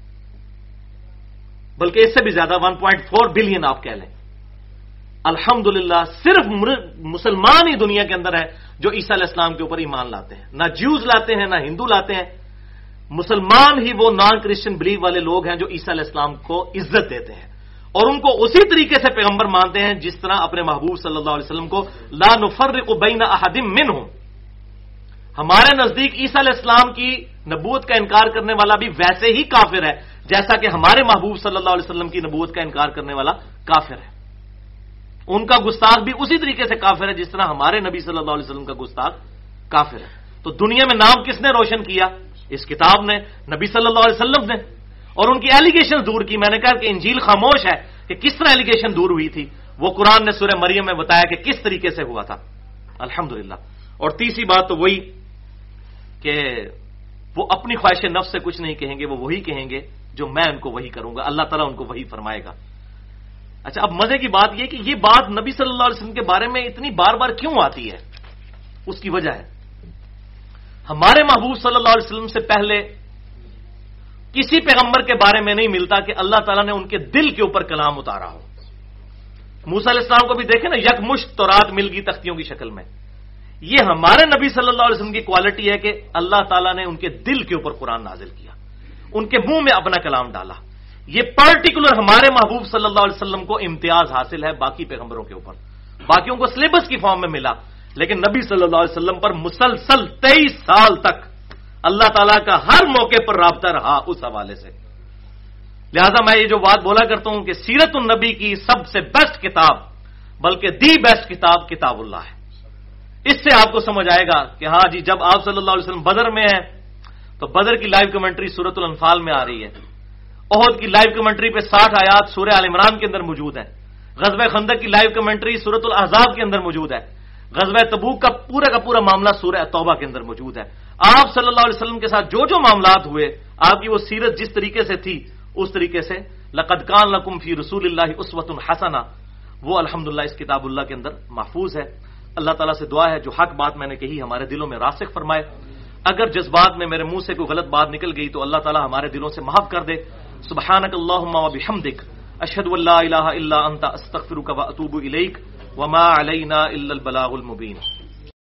بلکہ اس سے بھی زیادہ ون پوائنٹ فور بلین آپ کہہ لیں, الحمدللہ صرف مسلمان ہی دنیا کے اندر ہے جو عیسیٰ علیہ السلام کے اوپر ایمان لاتے ہیں. نہ جیوز لاتے ہیں, نہ ہندو لاتے ہیں. مسلمان ہی وہ نان کرسچن بلیو والے لوگ ہیں جو عیسیٰ علیہ السلام کو عزت دیتے ہیں اور ان کو اسی طریقے سے پیغمبر مانتے ہیں جس طرح اپنے محبوب صلی اللہ علیہ وسلم کو لا نفرق بین احد منہم. ہمارے نزدیک عیسیٰ علیہ السلام کی نبوت کا انکار کرنے والا بھی ویسے ہی کافر ہے جیسا کہ ہمارے محبوب صلی اللہ علیہ وسلم کی نبوت کا انکار کرنے والا کافر ہے. ان کا گستاخ بھی اسی طریقے سے کافر ہے جس طرح ہمارے نبی صلی اللہ علیہ وسلم کا گستاخ کافر ہے. تو دنیا میں نام کس نے روشن کیا؟ اس کتاب نے, نبی صلی اللہ علیہ وسلم نے. اور ان کی ایلیگیشن دور کی. میں نے کہا کہ انجیل خاموش ہے کہ کس طرح ایلیگیشن دور ہوئی تھی, وہ قرآن نے سورہ مریم میں بتایا کہ کس طریقے سے ہوا تھا. الحمدللہ. اور تیسری بات تو وہی کہ وہ اپنی خواہش نفس سے کچھ نہیں کہیں گے, وہ وہی کہیں گے جو میں ان کو وہی کروں گا, اللہ تعالیٰ ان کو وہی فرمائے گا. اچھا اب مزے کی بات یہ کہ یہ بات نبی صلی اللہ علیہ وسلم کے بارے میں اتنی بار بار کیوں آتی ہے؟ اس کی وجہ ہے ہمارے محبوب صلی اللہ علیہ وسلم سے پہلے کسی پیغمبر کے بارے میں نہیں ملتا کہ اللہ تعالیٰ نے ان کے دل کے اوپر کلام اتارا ہو. موسیٰ علیہ السلام کو بھی دیکھیں نا, یکمشت تورات مل گئی تختیوں کی شکل میں. یہ ہمارے نبی صلی اللہ علیہ وسلم کی کوالٹی ہے کہ اللہ تعالیٰ نے ان کے دل کے اوپر قرآن نازل کیا, ان کے منہ میں اپنا کلام ڈالا. یہ پرٹیکولر ہمارے محبوب صلی اللہ علیہ وسلم کو امتیاز حاصل ہے باقی پیغمبروں کے اوپر. باقیوں کو سلیبس کی فارم میں ملا, لیکن نبی صلی اللہ علیہ وسلم پر مسلسل تیئیس سال تک اللہ تعالیٰ کا ہر موقع پر رابطہ رہا اس حوالے سے. لہذا میں یہ جو بات بولا کرتا ہوں کہ سیرت النبی کی سب سے بیسٹ کتاب, بلکہ دی بیسٹ کتاب کتاب اللہ ہے. اس سے آپ کو سمجھ آئے گا کہ ہاں جی جب آپ صلی اللہ علیہ وسلم بدر میں ہیں تو بدر کی لائیو کمنٹری سورۃ الانفال میں آ رہی ہے. احد کی لائیو کمنٹری پہ ساٹھ آیات سورہ آل عمران کے اندر موجود ہے. غزوہ خندق کی لائیو کمنٹری سورۃ الاحزاب کے اندر موجود ہے. غزوہ تبوک کا پورا کا پورا معاملہ سورہ توبہ کے اندر موجود ہے. آپ صلی اللہ علیہ وسلم کے ساتھ جو جو معاملات ہوئے, آپ کی وہ سیرت جس طریقے سے تھی اس طریقے سے لقد کان لکم فی رسول اللہ اسوۃ حسنہ, وہ الحمدللہ اس کتاب اللہ کے اندر محفوظ ہے. اللہ تعالیٰ سے دعا ہے جو حق بات میں نے کہی ہمارے دلوں میں راسخ فرمائے. اگر جذبات میں میرے منہ سے کوئی غلط بات نکل گئی تو اللہ تعالیٰ ہمارے دلوں سے معاف کر دے. سبحانک اللہم و بحمدک اشہد ان لا الہ الا انت استغفرک و اتوب الیک وما علینا الا البلاغ المبین.